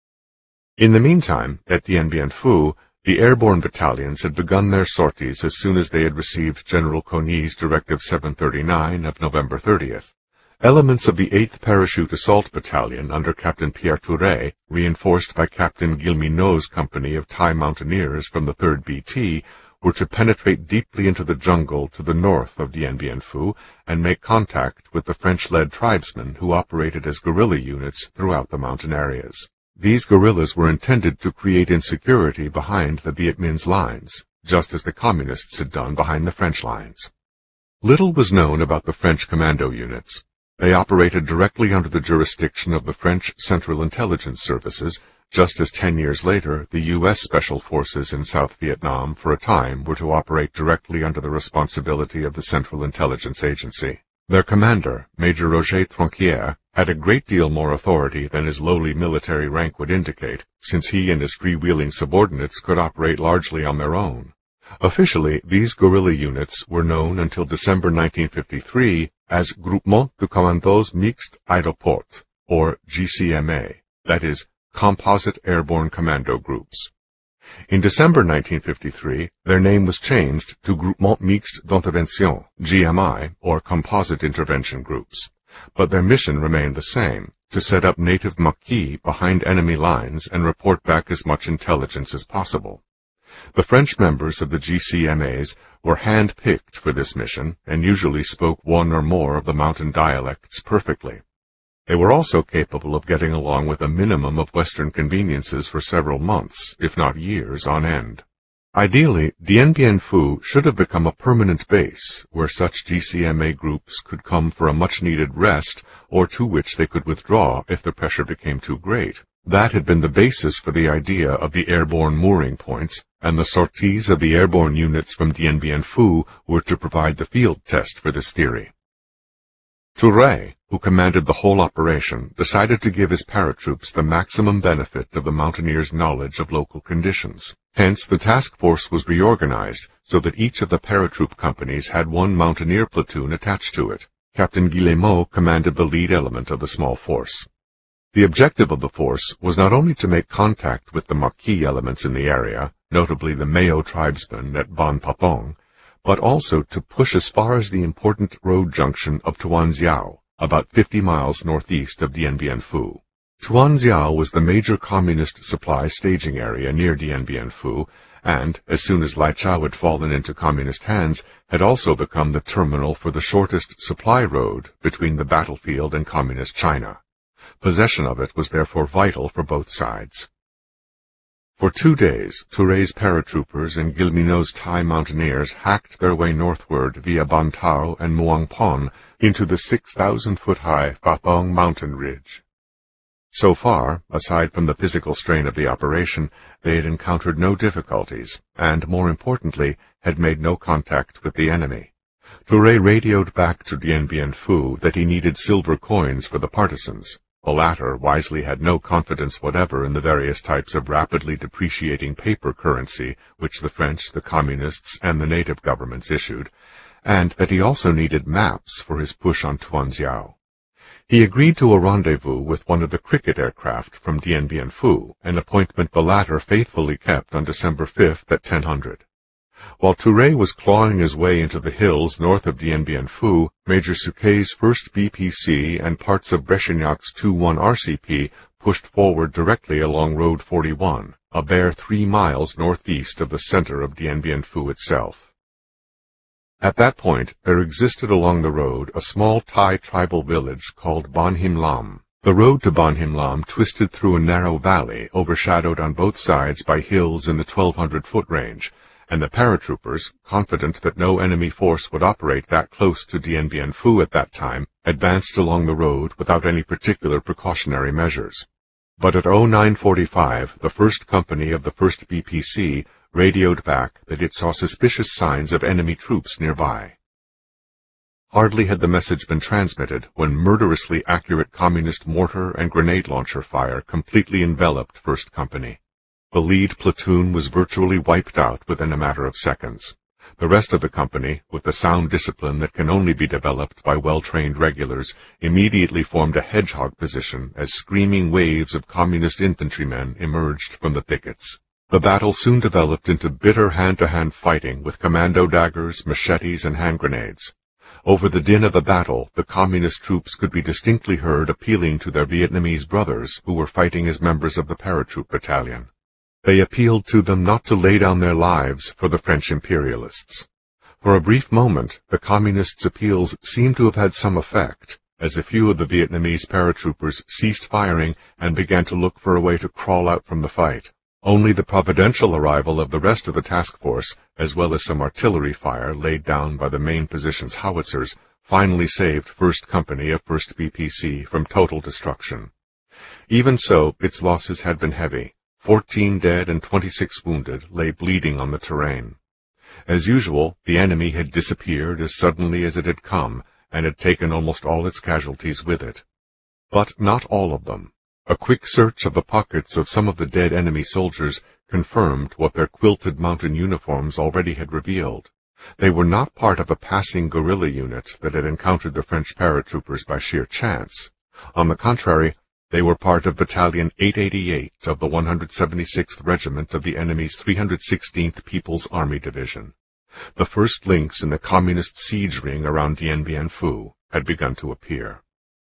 In the meantime, at Dien Bien Phu, the airborne battalions had begun their sorties as soon as they had received General Cogney's Directive seven thirty-nine of November thirtieth. Elements of the eighth Parachute Assault Battalion under Captain Pierre Touré, reinforced by Captain Gilminot's company of Thai mountaineers from the third B T, were to penetrate deeply into the jungle to the north of Dien Bien Phu and make contact with the French-led tribesmen who operated as guerrilla units throughout the mountain areas. These guerrillas were intended to create insecurity behind the Viet Minh's lines, just as the Communists had done behind the French lines. Little was known about the French commando units. They operated directly under the jurisdiction of the French Central Intelligence Services, just as ten years later the U S Special Forces in South Vietnam for a time were to operate directly under the responsibility of the Central Intelligence Agency. Their commander, Major Roger Tronquier, had a great deal more authority than his lowly military rank would indicate, since he and his freewheeling subordinates could operate largely on their own. Officially, these guerrilla units were known until December nineteen fifty-three as Groupement de Commandos Mixtes Aéroports, or G C M A, that is, Composite Airborne Commando Groups. In December nineteen fifty-three, their name was changed to Groupement Mixte d'Intervention, G M I, or Composite Intervention Groups. But their mission remained the same, to set up native maquis behind enemy lines and report back as much intelligence as possible. The French members of the G C M As were hand-picked for this mission and usually spoke one or more of the mountain dialects perfectly. They were also capable of getting along with a minimum of Western conveniences for several months, if not years, on end. Ideally, Dien Bien Phu should have become a permanent base, where such G C M A groups could come for a much-needed rest, or to which they could withdraw if the pressure became too great. That had been the basis for the idea of the airborne mooring points, and the sorties of the airborne units from Dien Bien Phu were to provide the field test for this theory. Touré, who commanded the whole operation, decided to give his paratroops the maximum benefit of the mountaineers' knowledge of local conditions. Hence, the task force was reorganized so that each of the paratroop companies had one mountaineer platoon attached to it. Captain Guillemot commanded the lead element of the small force. The objective of the force was not only to make contact with the Maquis elements in the area, notably the Mayo tribesmen at Ban Pachong, but also to push as far as the important road junction of Tuanzhao, about fifty miles northeast of Dien Bien Phu. Tuanzhao was the major communist supply staging area near Dien Bien Phu, and, as soon as Laichao had fallen into communist hands, had also become the terminal for the shortest supply road between the battlefield and communist China. Possession of it was therefore vital for both sides. For two days, Touré's paratroopers and Guillemot's Thai mountaineers hacked their way northward via Ban Tao and Muang Pon into the six thousand foot high Pha Bong mountain ridge. So far, aside from the physical strain of the operation, they had encountered no difficulties, and, more importantly, had made no contact with the enemy. Touré radioed back to Dien Bien Phu that he needed silver coins for the partisans. The latter wisely had no confidence whatever in the various types of rapidly depreciating paper currency which the French, the Communists, and the native governments issued, and that he also needed maps for his push on Tuanzhao. He agreed to a rendezvous with one of the cricket aircraft from Dien Bien Phu, an appointment the latter faithfully kept on December fifth at ten hundred. While Touré was clawing his way into the hills north of Dien Bien Phu, Major Suquet's first B P C and parts of Brechignac's two one R C P pushed forward directly along Road forty-one, a bare three miles northeast of the center of Dien Bien Phu itself. At that point, there existed along the road a small Thai tribal village called Ban Him Lam. The road to Ban Him Lam twisted through a narrow valley overshadowed on both sides by hills in the twelve hundred foot range, and the paratroopers, confident that no enemy force would operate that close to Dien Bien Phu at that time, advanced along the road without any particular precautionary measures. But at oh nine forty-five, the first company of the first B P C radioed back that it saw suspicious signs of enemy troops nearby. Hardly had the message been transmitted when murderously accurate communist mortar and grenade launcher fire completely enveloped First Company. The lead platoon was virtually wiped out within a matter of seconds. The rest of the company, with the sound discipline that can only be developed by well-trained regulars, immediately formed a hedgehog position as screaming waves of communist infantrymen emerged from the thickets. The battle soon developed into bitter hand-to-hand fighting with commando daggers, machetes, and hand grenades. Over the din of the battle, the communist troops could be distinctly heard appealing to their Vietnamese brothers who were fighting as members of the paratroop battalion. They appealed to them not to lay down their lives for the French imperialists. For a brief moment, the communists' appeals seemed to have had some effect, as a few of the Vietnamese paratroopers ceased firing and began to look for a way to crawl out from the fight. Only the providential arrival of the rest of the task force, as well as some artillery fire laid down by the main position's howitzers, finally saved First Company of first B P C from total destruction. Even so, its losses had been heavy. Fourteen dead and twenty-six wounded lay bleeding on the terrain. As usual, the enemy had disappeared as suddenly as it had come, and had taken almost all its casualties with it. But not all of them. A quick search of the pockets of some of the dead enemy soldiers confirmed what their quilted mountain uniforms already had revealed. They were not part of a passing guerrilla unit that had encountered the French paratroopers by sheer chance. On the contrary, they were part of Battalion eight eighty-eight of the one hundred seventy-sixth Regiment of the enemy's three hundred sixteenth People's Army Division. The first links in the communist siege ring around Dien Bien Phu had begun to appear.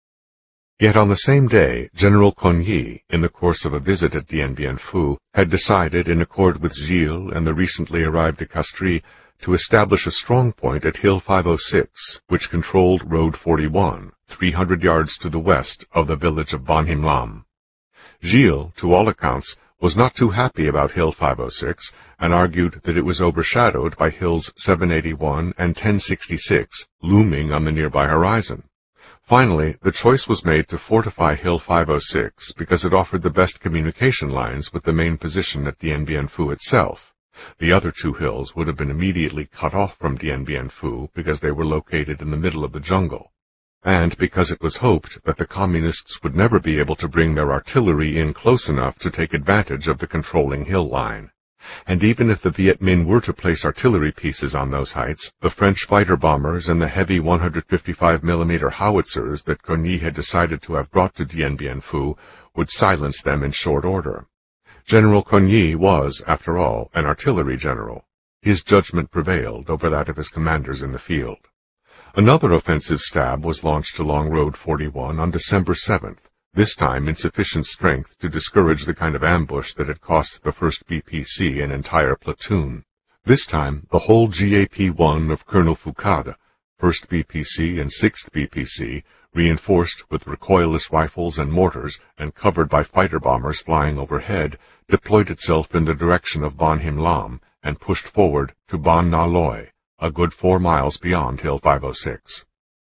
Yet on the same day, General Cogny, in the course of a visit at Dien Bien Phu, had decided, in accord with Gilles and the recently arrived de Castries, to establish a strong point at Hill five oh six, which controlled Road forty-one, three hundred yards to the west of the village of Ban Him Lam. Gilles, to all accounts, was not too happy about Hill five oh six and argued that it was overshadowed by Hills seven eighty-one and ten sixty-six looming on the nearby horizon. Finally, the choice was made to fortify Hill five oh six because it offered the best communication lines with the main position at Dien Bien Phu itself. The other two hills would have been immediately cut off from Dien Bien Phu because they were located in the middle of the jungle, and because it was hoped that the Communists would never be able to bring their artillery in close enough to take advantage of the controlling hill line. And even if the Viet Minh were to place artillery pieces on those heights, the French fighter bombers and the heavy one fifty-five millimeter howitzers that Coigny had decided to have brought to Dien Bien Phu would silence them in short order. General Coigny was, after all, an artillery general. His judgment prevailed over that of his commanders in the field. Another offensive stab was launched along Road forty-one on December seventh, this time in sufficient strength to discourage the kind of ambush that had cost the first B P C an entire platoon. This time, the whole G A P one of Colonel Foucaud, first B P C and sixth B P C, reinforced with recoilless rifles and mortars and covered by fighter bombers flying overhead, deployed itself in the direction of Bon Him Lam and pushed forward to Bon Na Loi, a good four miles beyond Hill five oh six.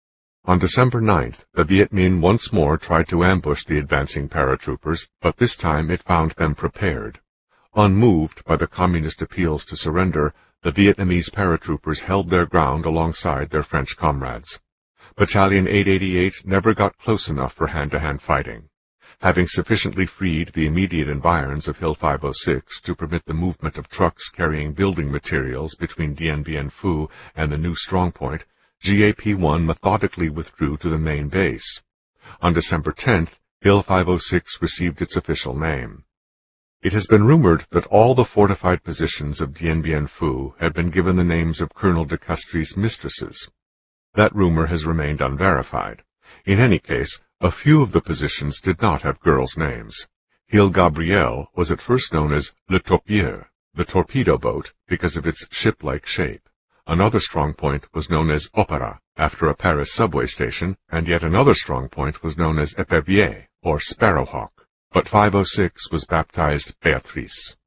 On December ninth, the Viet Minh once more tried to ambush the advancing paratroopers, but this time it found them prepared. Unmoved by the Communist appeals to surrender, the Vietnamese paratroopers held their ground alongside their French comrades. Battalion eight eighty-eight never got close enough for hand-to-hand fighting. Having sufficiently freed the immediate environs of Hill five oh six to permit the movement of trucks carrying building materials between Dien Bien Phu and the new strongpoint, G A P one methodically withdrew to the main base. On December tenth, Hill five oh six received its official name. It has been rumored that all the fortified positions of Dien Bien Phu had been given the names of Colonel de Castries' mistresses. That rumor has remained unverified. In any case, a few of the positions did not have girls' names. Hill Gabriel was at first known as Le Torpilleur, the torpedo boat, because of its ship-like shape. Another strong point was known as Opera, after a Paris subway station, and yet another strong point was known as Epervier, or Sparrowhawk. But five oh six was baptized Beatrice.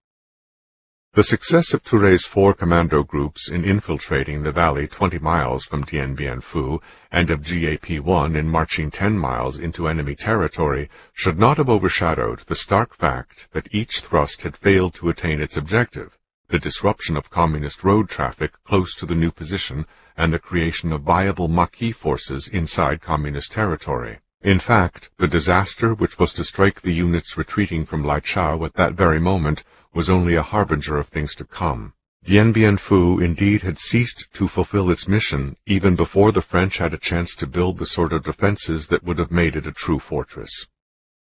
The success of Touret's four commando groups in infiltrating the valley twenty miles from Dien Bien Phu and of G A P one in marching ten miles into enemy territory should not have overshadowed the stark fact that each thrust had failed to attain its objective, the disruption of Communist road traffic close to the new position and the creation of viable Maquis forces inside Communist territory. In fact, the disaster which was to strike the units retreating from Lai Chau at that very moment was only a harbinger of things to come. Dien Bien Phu indeed had ceased to fulfill its mission even before the French had a chance to build the sort of defenses that would have made it a true fortress.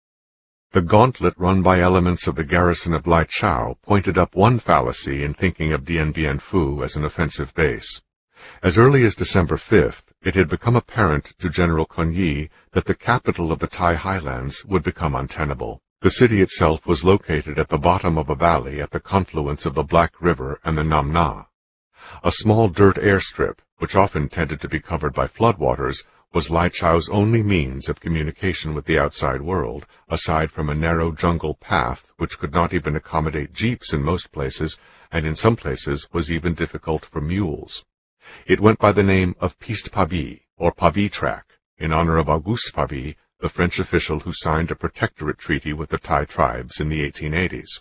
The gauntlet run by elements of the garrison of Lai Chau pointed up one fallacy in thinking of Dien Bien Phu as an offensive base. As early as December fifth, it had become apparent to General Coigny that the capital of the Thai highlands would become untenable. The city itself was located at the bottom of a valley at the confluence of the Black River and the Nam Na. A small dirt airstrip, which often tended to be covered by floodwaters, was Lai Chau's only means of communication with the outside world, aside from a narrow jungle path which could not even accommodate jeeps in most places, and in some places was even difficult for mules. It went by the name of Piste Pavie, or Pavie Track, in honor of Auguste Pavie, the French official who signed a protectorate treaty with the Thai tribes in the eighteen eighties.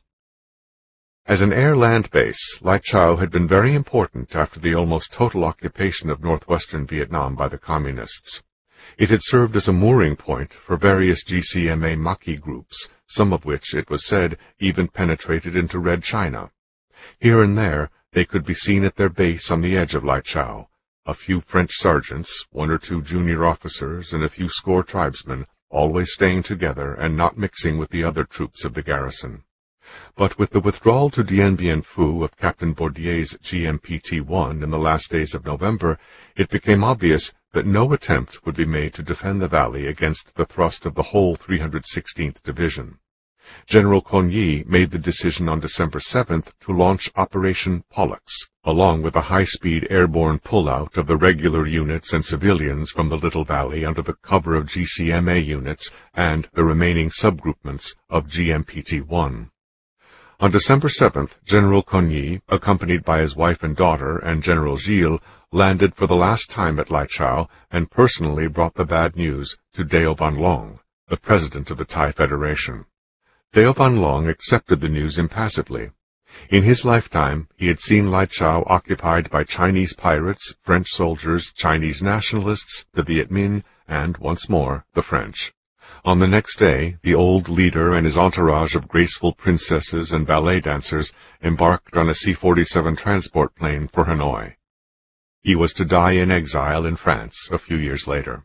As an air-land base, Lai Chau had been very important after the almost total occupation of northwestern Vietnam by the Communists. It had served as a mooring point for various G C M A Maquis groups, some of which, it was said, even penetrated into Red China. Here and there, they could be seen at their base on the edge of Lai Chau, a few French sergeants, one or two junior officers, and a few score tribesmen, always staying together and not mixing with the other troops of the garrison. But with the withdrawal to Dien Bien Phu of Captain Bordier's G M P T one in the last days of November, it became obvious that no attempt would be made to defend the valley against the thrust of the whole three hundred sixteenth Division. General Coigny made the decision on December seventh to launch Operation Pollux, along with a high-speed airborne pull-out of the regular units and civilians from the Little Valley under the cover of G C M A units and the remaining subgroupments of G M P T one. On December seventh, General Coigny, accompanied by his wife and daughter and General Gilles, landed for the last time at Laichao and personally brought the bad news to Deo Van Long, the president of the Thai Federation. Deo Van Long accepted the news impassively. In his lifetime, he had seen Laichao occupied by Chinese pirates, French soldiers, Chinese nationalists, the Viet Minh, and, once more, the French. On the next day, the old leader and his entourage of graceful princesses and ballet dancers embarked on a C forty-seven transport plane for Hanoi. He was to die in exile in France a few years later.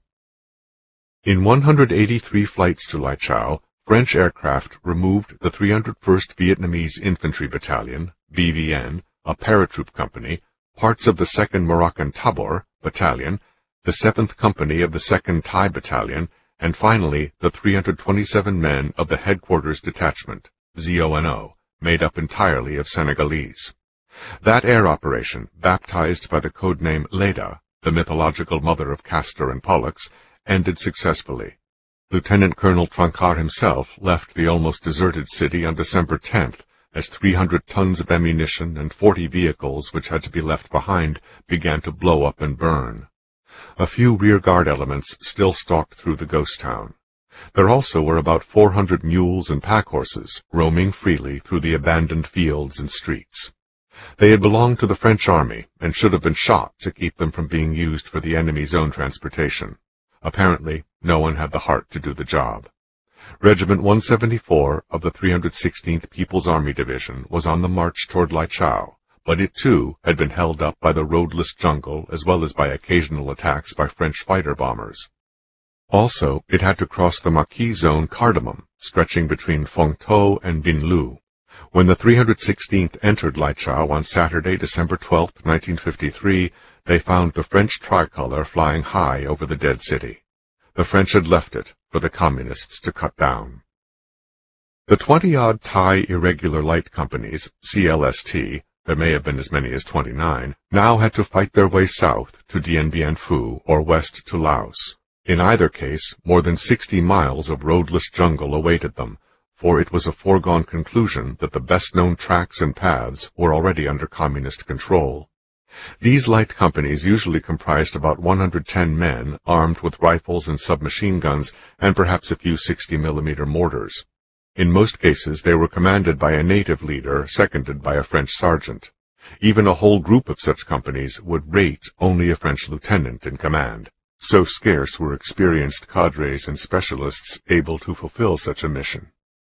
In one hundred eighty-three flights to Laichao, French aircraft removed the three hundred first Vietnamese Infantry Battalion, B V N, a paratroop company, parts of the second Moroccan Tabor Battalion, the seventh Company of the second Thai Battalion, and finally the three hundred twenty-seven men of the Headquarters Detachment, Z O N O, made up entirely of Senegalese. That air operation, baptized by the codename Leda, the mythological mother of Castor and Pollux, ended successfully. Lieutenant Colonel Trancard himself left the almost deserted city on December tenth, as three hundred tons of ammunition and forty vehicles which had to be left behind began to blow up and burn. A few rear-guard elements still stalked through the ghost town. There also were about four hundred mules and pack-horses, roaming freely through the abandoned fields and streets. They had belonged to the French army, and should have been shot to keep them from being used for the enemy's own transportation. Apparently, no one had the heart to do the job. Regiment one seventy-four of the three hundred sixteenth People's Army Division was on the march toward Laichao, but it too had been held up by the roadless jungle as well as by occasional attacks by French fighter bombers. Also, it had to cross the Maquis Zone Cardamom, stretching between Phong To and Binh Lu. When the three hundred sixteenth entered Laichao on Saturday, December twelfth, nineteen fifty-three, they found the French tricolor flying high over the dead city. The French had left it for the Communists to cut down. The twenty-odd Thai Irregular Light Companies, C L S T, there may have been as many as twenty-nine, now had to fight their way south to Dien Bien Phu or west to Laos. In either case, more than sixty miles of roadless jungle awaited them, for it was a foregone conclusion that the best-known tracks and paths were already under Communist control. These light companies usually comprised about one hundred ten men armed with rifles and submachine guns and perhaps a few sixty millimeter mortars. In most cases they were commanded by a native leader seconded by a French sergeant. Even a whole group of such companies would rate only a French lieutenant in command. So scarce were experienced cadres and specialists able to fulfill such a mission.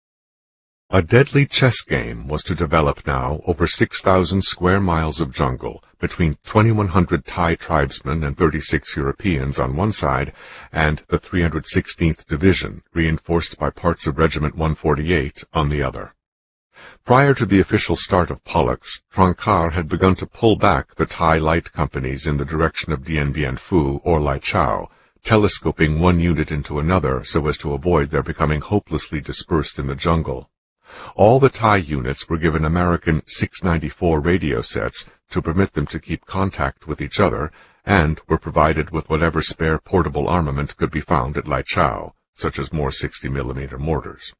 A deadly chess game was to develop now over six thousand square miles of jungle between twenty-one hundred Thai tribesmen and thirty-six Europeans on one side and the three hundred sixteenth Division, reinforced by parts of Regiment one forty-eight, on the other. Prior to the official start of Pollux, Trancard had begun to pull back the Thai light companies in the direction of Dien Bien Phu or Laichao, telescoping one unit into another so as to avoid their becoming hopelessly dispersed in the jungle. All the Thai units were given American six ninety-four radio sets to permit them to keep contact with each other, and were provided with whatever spare portable armament could be found at Laichao, such as more sixty millimeter mortars.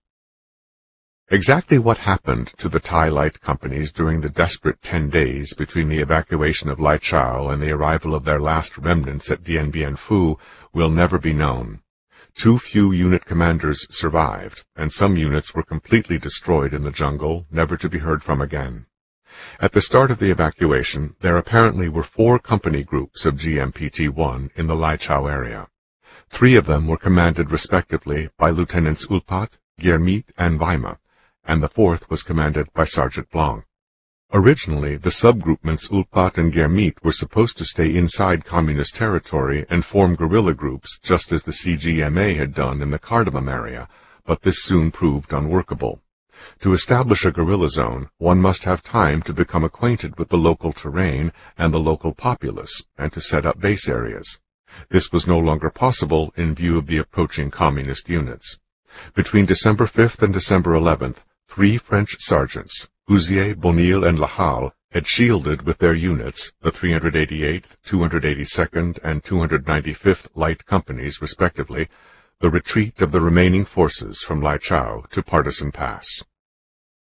Exactly what happened to the Thai light companies during the desperate ten days between the evacuation of Laichao and the arrival of their last remnants at Dien Bien Phu will never be known. Too few unit commanders survived, and some units were completely destroyed in the jungle, never to be heard from again. At the start of the evacuation, there apparently were four company groups of G M P T one in the Laichao area. Three of them were commanded respectively by Lieutenants Ulpat, Guermit, and Weimar, and the fourth was commanded by Sergeant Blanc. Originally, the subgroupments Ulpat and Guermit were supposed to stay inside Communist territory and form guerrilla groups just as the C G M A had done in the Cardamom area, but this soon proved unworkable. To establish a guerrilla zone, one must have time to become acquainted with the local terrain and the local populace, and to set up base areas. This was no longer possible in view of the approaching Communist units. Between December fifth and December eleventh, three French sergeants, Houzier, Bonil, and Lahal, had shielded with their units, the three hundred eighty-eighth, two hundred eighty-second, and two hundred ninety-fifth Light Companies, respectively, the retreat of the remaining forces from Laichao to Partisan Pass.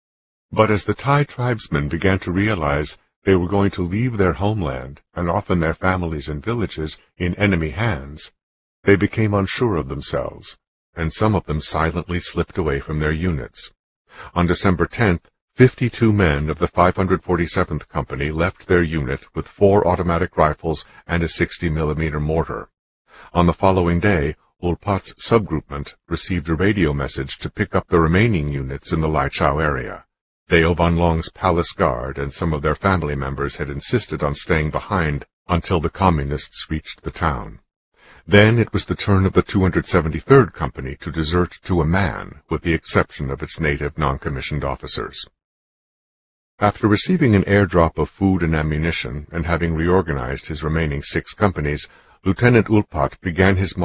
But as the Thai tribesmen began to realize they were going to leave their homeland, and often their families and villages, in enemy hands, they became unsure of themselves, and some of them silently slipped away from their units. On December tenth, fifty-two men of the five hundred forty-seventh Company left their unit with four automatic rifles and a sixty millimeter mortar. On the following day, Olpat's subgroupment received a radio message to pick up the remaining units in the Lai Chau area. Deo Van Long's palace guard and some of their family members had insisted on staying behind until the Communists reached the town. Then it was the turn of the two hundred seventy-third Company to desert to a man, with the exception of its native non-commissioned officers. After receiving an airdrop of food and ammunition, and having reorganized his remaining six companies, Lieutenant Olpat began his march